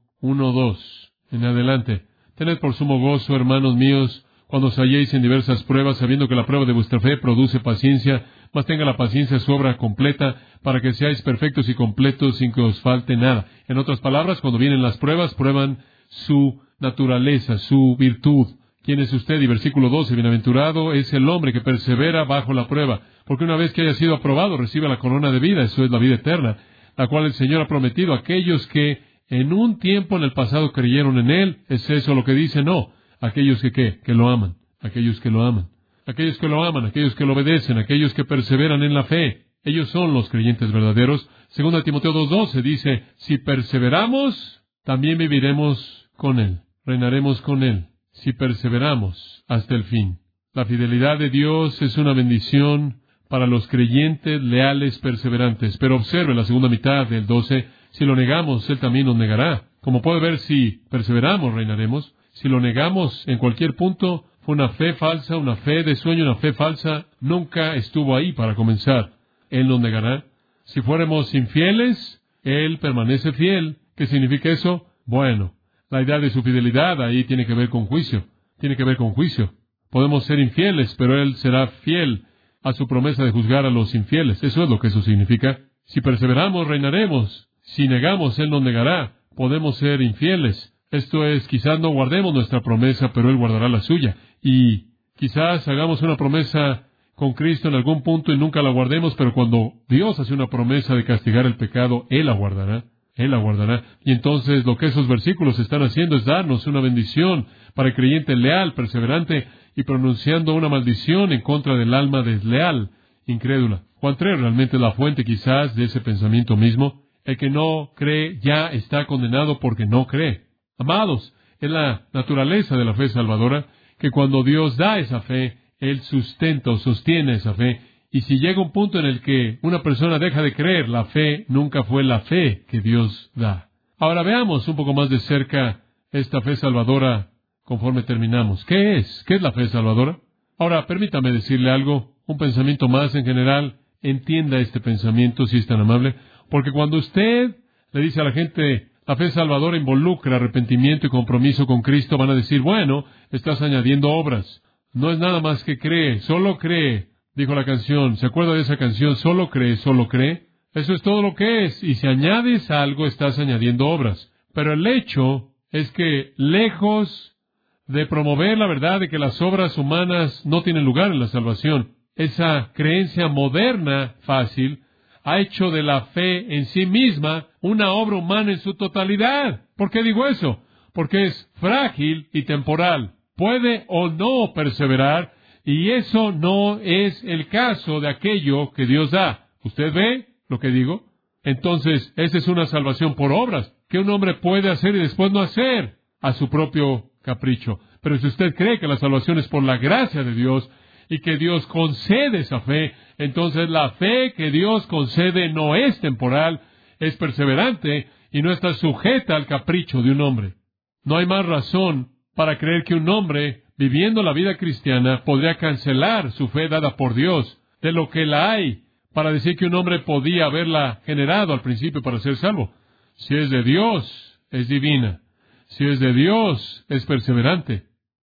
1:2 en adelante. Tened por sumo gozo, hermanos míos, cuando os halléis en diversas pruebas, sabiendo que la prueba de vuestra fe produce paciencia, mas tenga la paciencia su obra completa, para que seáis perfectos y completos sin que os falte nada. En otras palabras, cuando vienen las pruebas, prueban su naturaleza, su virtud. ¿Quién es usted? Y versículo 12, bienaventurado es el hombre que persevera bajo la prueba, porque una vez que haya sido aprobado, recibe la corona de vida, eso es la vida eterna, la cual el Señor ha prometido a aquellos que en un tiempo en el pasado creyeron en Él. ¿Es eso lo que dice? No. Aquellos que lo aman, aquellos que lo aman, aquellos que lo aman, aquellos que lo obedecen, aquellos que perseveran en la fe. Ellos son los creyentes verdaderos. 2 Timoteo 2:12 dice, si perseveramos, también viviremos con Él, reinaremos con Él, si perseveramos hasta el fin. La fidelidad de Dios es una bendición para los creyentes leales, perseverantes. Pero observe la segunda mitad del 12, si lo negamos, Él también nos negará. Como puede ver, si perseveramos, reinaremos. Si lo negamos en cualquier punto, fue una fe falsa, una fe de sueño, una fe falsa, nunca estuvo ahí para comenzar. Él nos negará. Si fuéramos infieles, Él permanece fiel. ¿Qué significa eso? Bueno, la idea de su fidelidad ahí tiene que ver con juicio. Tiene que ver con juicio. Podemos ser infieles, pero Él será fiel a su promesa de juzgar a los infieles. Eso es lo que eso significa. Si perseveramos, reinaremos. Si negamos, Él nos negará. Podemos ser infieles. Esto es, quizás no guardemos nuestra promesa, pero Él guardará la suya. Y quizás hagamos una promesa con Cristo en algún punto y nunca la guardemos, pero cuando Dios hace una promesa de castigar el pecado, Él la guardará. Él la guardará. Y entonces lo que esos versículos están haciendo es darnos una bendición para el creyente leal, perseverante, y pronunciando una maldición en contra del alma desleal, incrédula. Juan 3 realmente es la fuente quizás de ese pensamiento mismo. El que no cree ya está condenado porque no cree. Amados, es la naturaleza de la fe salvadora que cuando Dios da esa fe, Él sustenta o sostiene esa fe. Y si llega un punto en el que una persona deja de creer, la fe nunca fue la fe que Dios da. Ahora veamos un poco más de cerca esta fe salvadora conforme terminamos. ¿Qué es? ¿Qué es la fe salvadora? Ahora, permítame decirle algo, un pensamiento más en general. Entienda este pensamiento si es tan amable, porque cuando usted le dice a la gente, la fe salvadora involucra arrepentimiento y compromiso con Cristo, van a decir, bueno, estás añadiendo obras. No es nada más que cree, solo cree, dijo la canción. ¿Se acuerda de esa canción? Solo cree, solo cree. Eso es todo lo que es. Y si añades algo, estás añadiendo obras. Pero el hecho es que, lejos de promover la verdad de que las obras humanas no tienen lugar en la salvación, esa creencia moderna, fácil, ha hecho de la fe en sí misma una obra humana en su totalidad. ¿Por qué digo eso? Porque es frágil y temporal. Puede o no perseverar, y eso no es el caso de aquello que Dios da. ¿Usted ve lo que digo? Entonces, esa es una salvación por obras, que un hombre puede hacer y después no hacer a su propio capricho. Pero si usted cree que la salvación es por la gracia de Dios, y que Dios concede esa fe, entonces la fe que Dios concede no es temporal, es perseverante y no está sujeta al capricho de un hombre. No hay más razón para creer que un hombre, viviendo la vida cristiana, podría cancelar su fe dada por Dios de lo que la hay para decir que un hombre podía haberla generado al principio para ser salvo. Si es de Dios, es divina. Si es de Dios, es perseverante.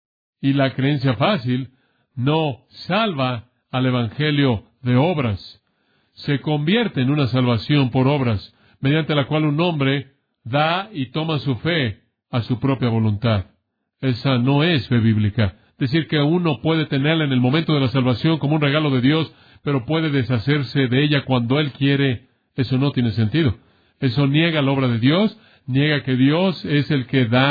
Y la creencia fácil no salva al evangelio de obras. Se convierte en una salvación por obras, mediante la cual un hombre da y toma su fe a su propia voluntad. Esa no es fe bíblica. Decir que uno puede tenerla en el momento de la salvación como un regalo de Dios, pero puede deshacerse de ella cuando Él quiere, eso no tiene sentido. Eso niega la obra de Dios, niega que Dios es el que da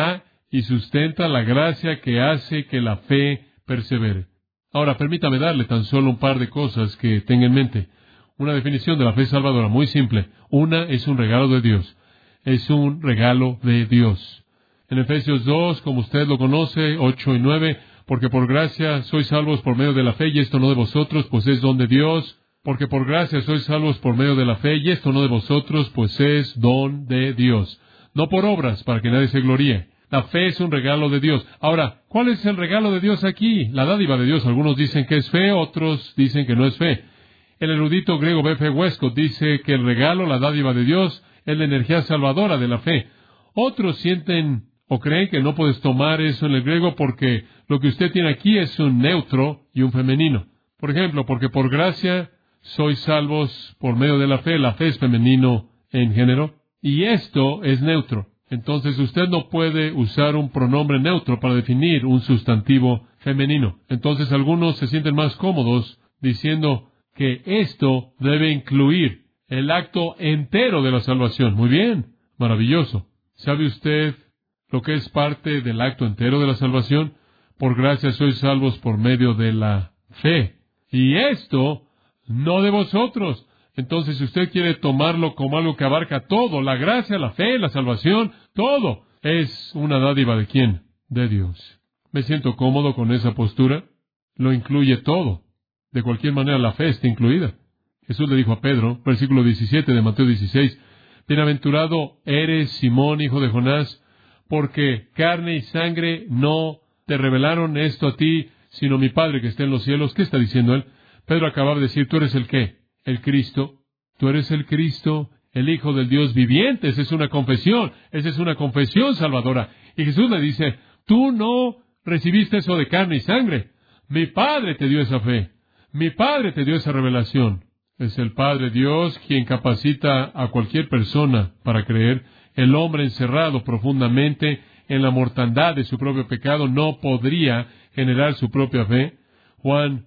y sustenta la gracia que hace que la fe persevere. Ahora, permítame darle tan solo un par de cosas que tenga en mente. Una definición de la fe salvadora muy simple. Una, es un regalo de Dios. Es un regalo de Dios. En Efesios 2, como usted lo conoce, 8 y 9, porque por gracia sois salvos por medio de la fe, y esto no de vosotros, pues es don de Dios. Porque por gracia sois salvos por medio de la fe, y esto no de vosotros, pues es don de Dios. No por obras, para que nadie se gloríe. La fe es un regalo de Dios. Ahora, ¿cuál es el regalo de Dios aquí? La dádiva de Dios. Algunos dicen que es fe, otros dicen que no es fe. El erudito griego B.F. Westcott dice que el regalo, la dádiva de Dios, es la energía salvadora de la fe. Otros sienten o creen que no puedes tomar eso en el griego porque lo que usted tiene aquí es un neutro y un femenino. Por ejemplo, porque por gracia sois salvos por medio de la fe. La fe es femenino en género y esto es neutro. Entonces usted no puede usar un pronombre neutro para definir un sustantivo femenino. Entonces algunos se sienten más cómodos diciendo que esto debe incluir el acto entero de la salvación. Muy bien, maravilloso. ¿Sabe usted lo que es parte del acto entero de la salvación? Por gracia sois salvos por medio de la fe. Y esto no de vosotros. Entonces, si usted quiere tomarlo como algo que abarca todo, la gracia, la fe, la salvación, todo, es una dádiva ¿de quién? De Dios. ¿Me siento cómodo con esa postura? Lo incluye todo. De cualquier manera, la fe está incluida. Jesús le dijo a Pedro, versículo 17 de Mateo 16, bienaventurado eres, Simón, hijo de Jonás, porque carne y sangre no te revelaron esto a ti, sino mi Padre que está en los cielos. ¿Qué está diciendo él? Pedro acababa de decir, ¿tú eres el qué? El Cristo. Tú eres el Cristo, el Hijo del Dios viviente. Esa es una confesión. Esa es una confesión salvadora. Y Jesús le dice, tú no recibiste eso de carne y sangre. Mi Padre te dio esa fe. Mi Padre te dio esa revelación. Es el Padre Dios quien capacita a cualquier persona para creer. El hombre encerrado profundamente en la mortandad de su propio pecado no podría generar su propia fe. Juan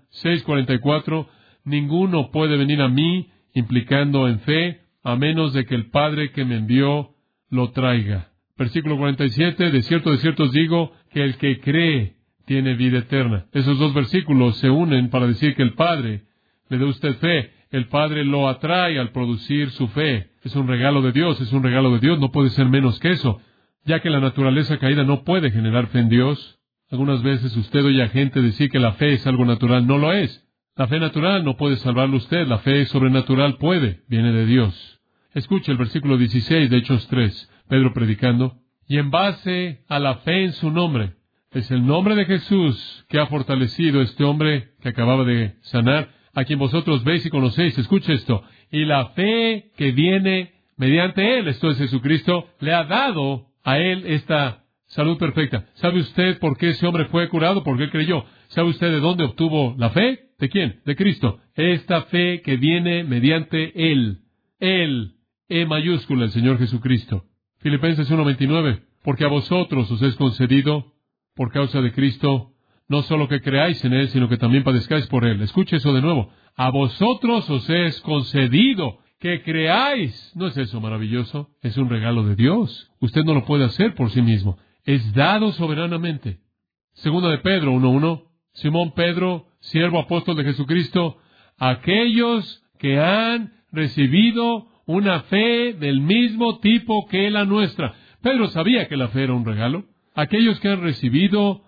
6:44, ninguno puede venir a mí implicando en fe, a menos de que el Padre que me envió lo traiga. Versículo 47, de cierto os digo, que el que cree tiene vida eterna. Esos dos versículos se unen para decir que el Padre le da a usted fe. El Padre lo atrae al producir su fe. Es un regalo de Dios, es un regalo de Dios, no puede ser menos que eso, ya que la naturaleza caída no puede generar fe en Dios. Algunas veces usted oye a gente decir que la fe es algo natural. No lo es. La fe natural no puede salvarlo usted. La fe sobrenatural puede. Viene de Dios. Escuche el versículo 16 de Hechos 3. Pedro predicando. Y en base a la fe en su nombre. Es el nombre de Jesús que ha fortalecido este hombre que acababa de sanar, a quien vosotros veis y conocéis. Escuche esto. Y la fe que viene mediante él, esto es Jesucristo, le ha dado a él esta salud perfecta. ¿Sabe usted por qué ese hombre fue curado? Porque él creyó. ¿Sabe usted de dónde obtuvo la fe? ¿De quién? De Cristo. Esta fe que viene mediante él. Él, E mayúscula, el Señor Jesucristo. Filipenses 1:29. Porque a vosotros os es concedido, por causa de Cristo, no solo que creáis en él, sino que también padezcáis por él. Escuche eso de nuevo. A vosotros os es concedido que creáis. ¿No es eso maravilloso? Es un regalo de Dios. Usted no lo puede hacer por sí mismo. Es dado soberanamente. Segunda de Pedro 1:1. Simón Pedro, siervo apóstol de Jesucristo, aquellos que han recibido una fe del mismo tipo que la nuestra. Pedro sabía que la fe era un regalo. Aquellos que han recibido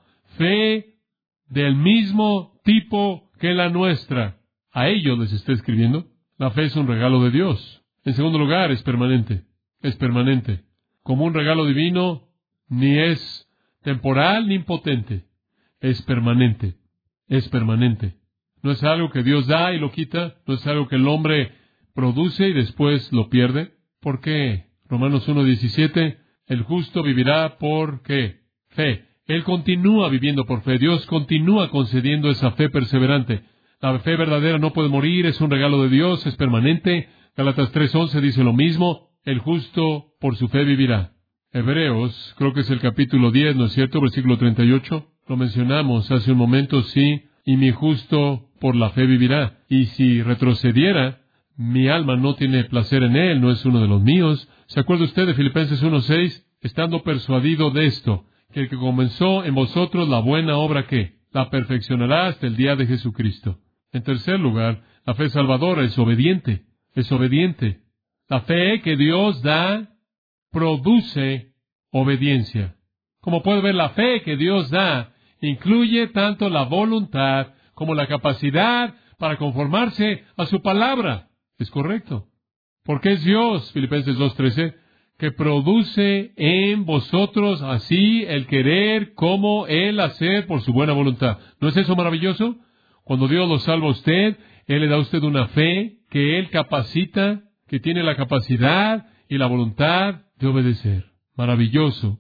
fe del mismo tipo que la nuestra. A ellos les está escribiendo. La fe es un regalo de Dios. En segundo lugar, es permanente. Es permanente. Como un regalo divino, ni es temporal ni impotente. Es permanente. Es permanente. No es algo que Dios da y lo quita. No es algo que el hombre produce y después lo pierde. ¿Por qué? Romanos 1:17. El justo vivirá por ¿qué? Fe. Él continúa viviendo por fe. Dios continúa concediendo esa fe perseverante. La fe verdadera no puede morir. Es un regalo de Dios. Es permanente. Gálatas 3:11 dice lo mismo. El justo por su fe vivirá. Hebreos, creo que es el capítulo 10, ¿no es cierto? Versículo 38. Lo mencionamos hace un momento, sí. Y mi justo por la fe vivirá. Y si retrocediera, mi alma no tiene placer en él, no es uno de los míos. ¿Se acuerda usted de Filipenses 1:6? Estando persuadido de esto, que el que comenzó en vosotros la buena obra, ¿qué? La perfeccionará hasta el día de Jesucristo. En tercer lugar, la fe salvadora es obediente. Es obediente. La fe que Dios da produce obediencia. Como puede ver, la fe que Dios da incluye tanto la voluntad como la capacidad para conformarse a su palabra. Es correcto. Porque es Dios, Filipenses 2:13, que produce en vosotros así el querer como el hacer por su buena voluntad. ¿No es eso maravilloso? Cuando Dios lo salva a usted, Él le da a usted una fe que Él capacita, que tiene la capacidad y la voluntad de obedecer. Maravilloso.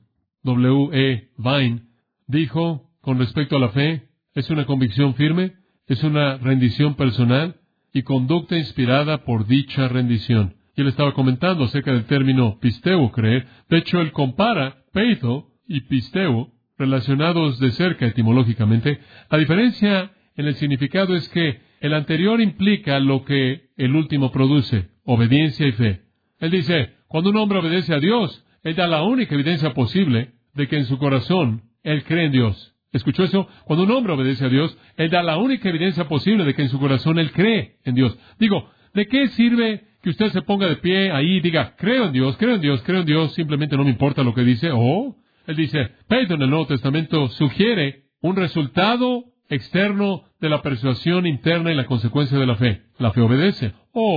W. Vine dijo con respecto a la fe, es una convicción firme, es una rendición personal y conducta inspirada por dicha rendición. Y él estaba comentando acerca del término pisteo, creer. De hecho, él compara peito y pisteo, relacionados de cerca etimológicamente. La diferencia en el significado es que el anterior implica lo que el último produce, obediencia y fe. Él dice, cuando un hombre obedece a Dios, él da la única evidencia posible de que en su corazón él cree en Dios. ¿Escuchó eso? Cuando un hombre obedece a Dios, él da la única evidencia posible de que en su corazón él cree en Dios. Digo, ¿de qué sirve que usted se ponga de pie ahí y diga, creo en Dios, creo en Dios, creo en Dios, simplemente no me importa lo que dice? Él dice, Pedro en el Nuevo Testamento sugiere un resultado externo de la persuasión interna y la consecuencia de la fe. La fe obedece.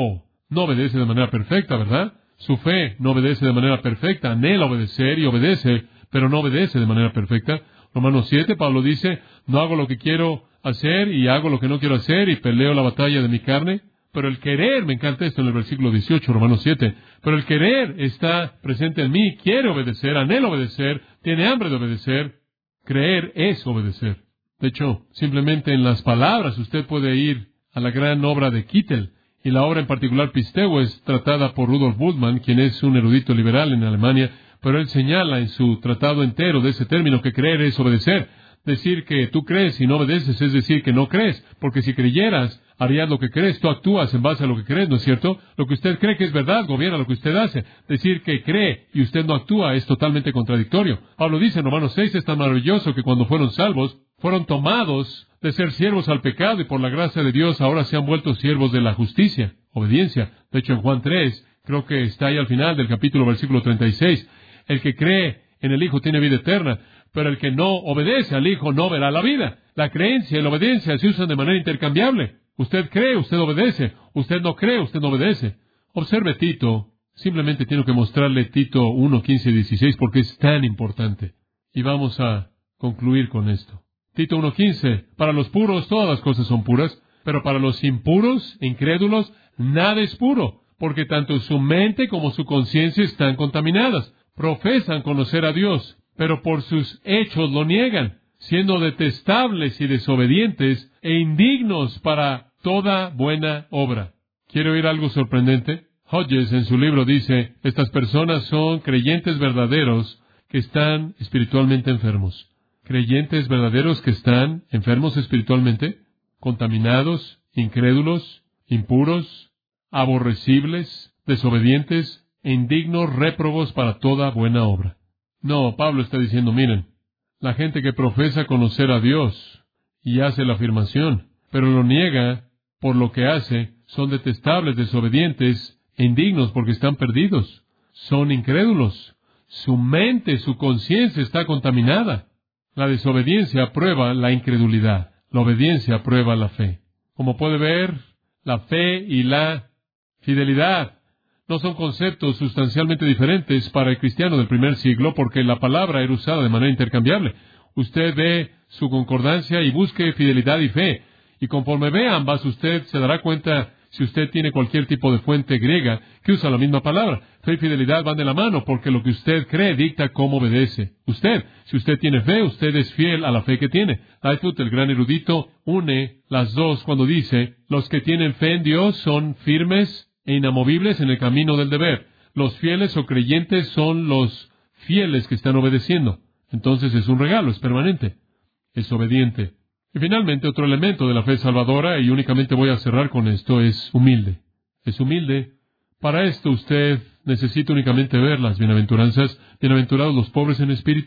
No obedece de manera perfecta, ¿verdad? Su fe no obedece de manera perfecta, anhela obedecer y obedece, pero no obedece de manera perfecta. Romanos 7, Pablo dice, no hago lo que quiero hacer y hago lo que no quiero hacer y peleo la batalla de mi carne. Pero el querer, me encanta esto en el versículo 18, Romanos 7, pero el querer está presente en mí, quiere obedecer, anhela obedecer, tiene hambre de obedecer. Creer es obedecer. De hecho, simplemente en las palabras usted puede ir a la gran obra de Kittel, y la obra en particular Pisteo es tratada por Rudolf Bultmann, quien es un erudito liberal en Alemania, pero él señala en su tratado entero de ese término que creer es obedecer. Decir que tú crees y no obedeces es decir que no crees, porque si creyeras, harías lo que crees, tú actúas en base a lo que crees, ¿no es cierto? Lo que usted cree que es verdad gobierna lo que usted hace. Decir que cree y usted no actúa es totalmente contradictorio. Pablo dice en Romanos 6, es tan maravilloso que cuando fueron salvos, fueron tomados de ser siervos al pecado y por la gracia de Dios ahora se han vuelto siervos de la justicia, obediencia. De hecho, en Juan 3, creo que está ahí al final del capítulo, versículo 36, el que cree en el Hijo tiene vida eterna, pero el que no obedece al Hijo no verá la vida. La creencia y la obediencia se usan de manera intercambiable. Usted cree, usted obedece. Usted no cree, usted no obedece. Observe Tito. Simplemente tengo que mostrarle Tito 1, 15 y 16 porque es tan importante. Y vamos a concluir con esto. Tito 1, 15. Para los puros todas las cosas son puras, pero para los impuros, incrédulos, nada es puro, porque tanto su mente como su conciencia están contaminadas. Profesan conocer a Dios, pero por sus hechos lo niegan, siendo detestables y desobedientes e indignos para toda buena obra. ¿Quiere oír algo sorprendente? Hodges en su libro dice, estas personas son creyentes verdaderos que están espiritualmente enfermos. Creyentes verdaderos que están enfermos espiritualmente, contaminados, incrédulos, impuros, aborrecibles, desobedientes e indignos, réprobos para toda buena obra. No, Pablo está diciendo, miren, la gente que profesa conocer a Dios y hace la afirmación, pero lo niega por lo que hace, son detestables, desobedientes e indignos porque están perdidos. Son incrédulos. Su mente, su conciencia está contaminada. La desobediencia aprueba la incredulidad. La obediencia aprueba la fe. Como puede ver, la fe y la fidelidad no son conceptos sustancialmente diferentes para el cristiano del primer siglo porque la palabra era usada de manera intercambiable. Usted ve su concordancia y busque fidelidad y fe. Y conforme ve ambas, usted se dará cuenta, si usted tiene cualquier tipo de fuente griega, que usa la misma palabra. Fe y fidelidad van de la mano porque lo que usted cree dicta cómo obedece. Si usted tiene fe, usted es fiel a la fe que tiene. Lightfoot, el gran erudito, une las dos cuando dice, los que tienen fe en Dios son firmes e inamovibles en el camino del deber. Los fieles o creyentes son los fieles que están obedeciendo. Entonces es un regalo, es permanente, es obediente. Y finalmente otro elemento de la fe salvadora, y únicamente voy a cerrar con esto, es humilde. Es humilde. Para esto usted necesita únicamente ver las bienaventuranzas. Bienaventurados los pobres en espíritu.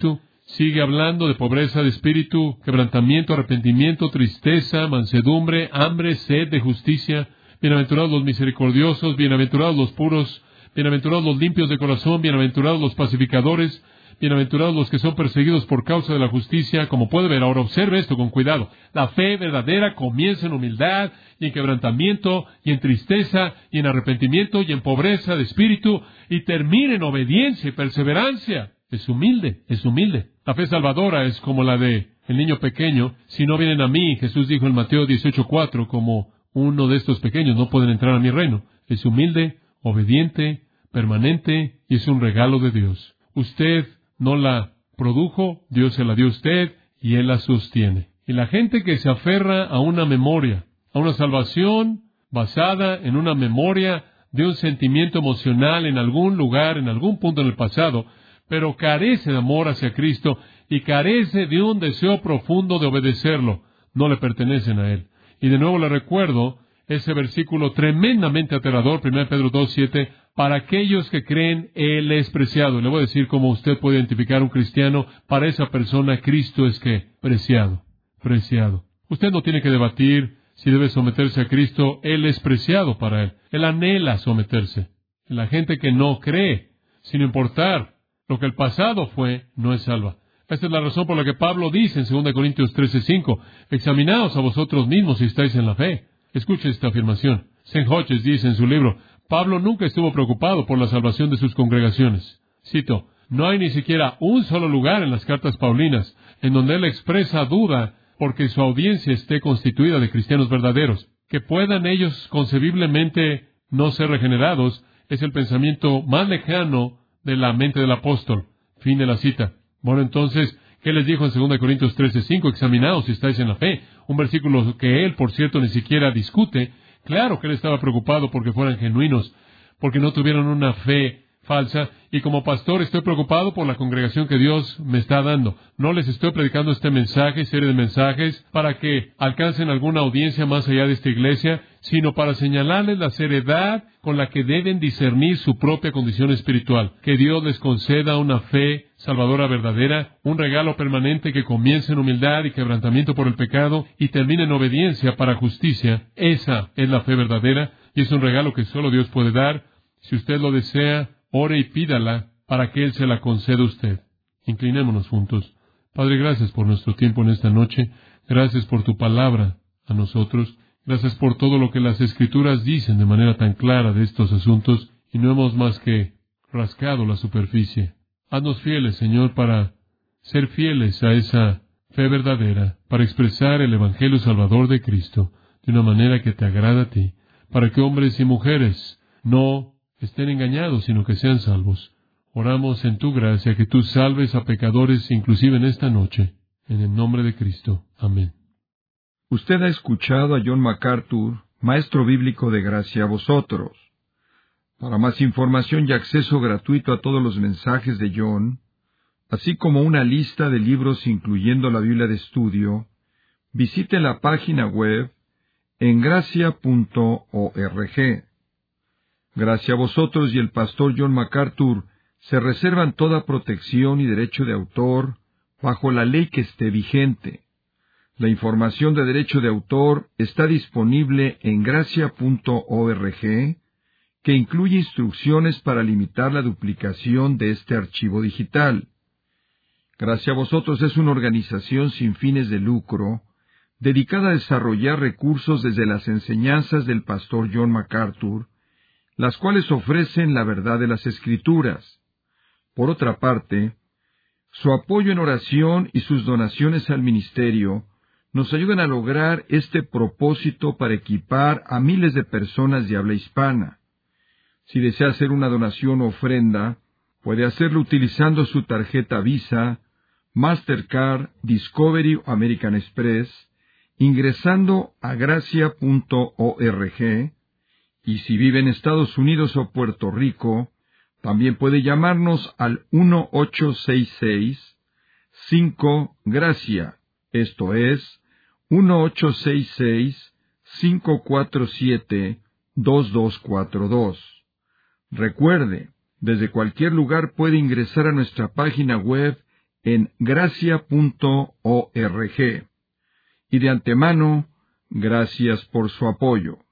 Sigue hablando de pobreza de espíritu, quebrantamiento, arrepentimiento, tristeza, mansedumbre, hambre, sed de justicia. Bienaventurados los misericordiosos, bienaventurados los puros, bienaventurados los limpios de corazón, bienaventurados los pacificadores, bienaventurados los que son perseguidos por causa de la justicia. Como puede ver, ahora observe esto con cuidado. La fe verdadera comienza en humildad y en quebrantamiento y en tristeza y en arrepentimiento y en pobreza de espíritu y termina en obediencia y perseverancia. Es humilde, es humilde. La fe salvadora es como la de el niño pequeño. Si no vienen a mí, Jesús dijo en Mateo 18:4, como uno de estos pequeños no pueden entrar a mi reino. Es humilde, obediente, permanente y es un regalo de Dios. Usted no la produjo, Dios se la dio a usted y Él la sostiene. Y la gente que se aferra a una memoria, a una salvación basada en una memoria de un sentimiento emocional en algún lugar, en algún punto en el pasado, pero carece de amor hacia Cristo y carece de un deseo profundo de obedecerlo, no le pertenecen a Él. Y de nuevo le recuerdo ese versículo tremendamente aterrador, 1 Pedro 2:7, para aquellos que creen, Él es preciado. Le voy a decir cómo usted puede identificar un cristiano. Para esa persona, Cristo es ¿qué? Preciado, preciado. Usted no tiene que debatir si debe someterse a Cristo. Él es preciado para Él. Él anhela someterse. La gente que no cree, sin importar lo que el pasado fue, no es salva. Esta es la razón por la que Pablo dice en 2 Corintios 13:5, examinaos a vosotros mismos si estáis en la fe. Escuche esta afirmación. St. Hodges dice en su libro, Pablo nunca estuvo preocupado por la salvación de sus congregaciones. Cito, no hay ni siquiera un solo lugar en las cartas paulinas en donde él expresa duda porque su audiencia esté constituida de cristianos verdaderos. Que puedan ellos concebiblemente no ser regenerados es el pensamiento más lejano de la mente del apóstol. Fin de la cita. Bueno, entonces, ¿qué les dijo en 2 Corintios 13:5? Examinaos si estáis en la fe. Un versículo que él, por cierto, ni siquiera discute. Claro que él estaba preocupado porque fueran genuinos, porque no tuvieran una fe falsa. Y como pastor estoy preocupado por la congregación que Dios me está dando. No les estoy predicando este mensaje, serie de mensajes, para que alcancen alguna audiencia más allá de esta iglesia, sino para señalarles la seriedad con la que deben discernir su propia condición espiritual. Que Dios les conceda una fe salvadora verdadera, un regalo permanente que comience en humildad y quebrantamiento por el pecado y termine en obediencia para justicia. Esa es la fe verdadera y es un regalo que solo Dios puede dar. Si usted lo desea, ore y pídala para que Él se la conceda a usted. Inclinémonos juntos. Padre, gracias por nuestro tiempo en esta noche. Gracias por tu palabra a nosotros. Gracias por todo lo que las Escrituras dicen de manera tan clara de estos asuntos y no hemos más que rascado la superficie. Haznos fieles, Señor, para ser fieles a esa fe verdadera, para expresar el Evangelio Salvador de Cristo de una manera que te agrada a ti, para que hombres y mujeres no estén engañados, sino que sean salvos. Oramos en tu gracia que tú salves a pecadores, inclusive en esta noche. En el nombre de Cristo. Amén. Usted ha escuchado a John MacArthur, maestro bíblico de gracia a vosotros. Para más información y acceso gratuito a todos los mensajes de John, así como una lista de libros incluyendo la Biblia de estudio, visite la página web en gracia.org. Gracia a vosotros y el pastor John MacArthur se reservan toda protección y derecho de autor bajo la ley que esté vigente. La información de derecho de autor está disponible en gracia.org, que incluye instrucciones para limitar la duplicación de este archivo digital. Gracia a vosotros es una organización sin fines de lucro, dedicada a desarrollar recursos desde las enseñanzas del pastor John MacArthur, las cuales ofrecen la verdad de las Escrituras. Por otra parte, su apoyo en oración y sus donaciones al ministerio nos ayudan a lograr este propósito para equipar a miles de personas de habla hispana. Si desea hacer una donación o ofrenda, puede hacerlo utilizando su tarjeta Visa, Mastercard, Discovery o American Express, ingresando a gracia.org, y si vive en Estados Unidos o Puerto Rico, también puede llamarnos al 1-866-5-GRACIA, esto es, 1-866-547-2242. Recuerde, desde cualquier lugar puede ingresar a nuestra página web en gracia.org. Y de antemano, gracias por su apoyo.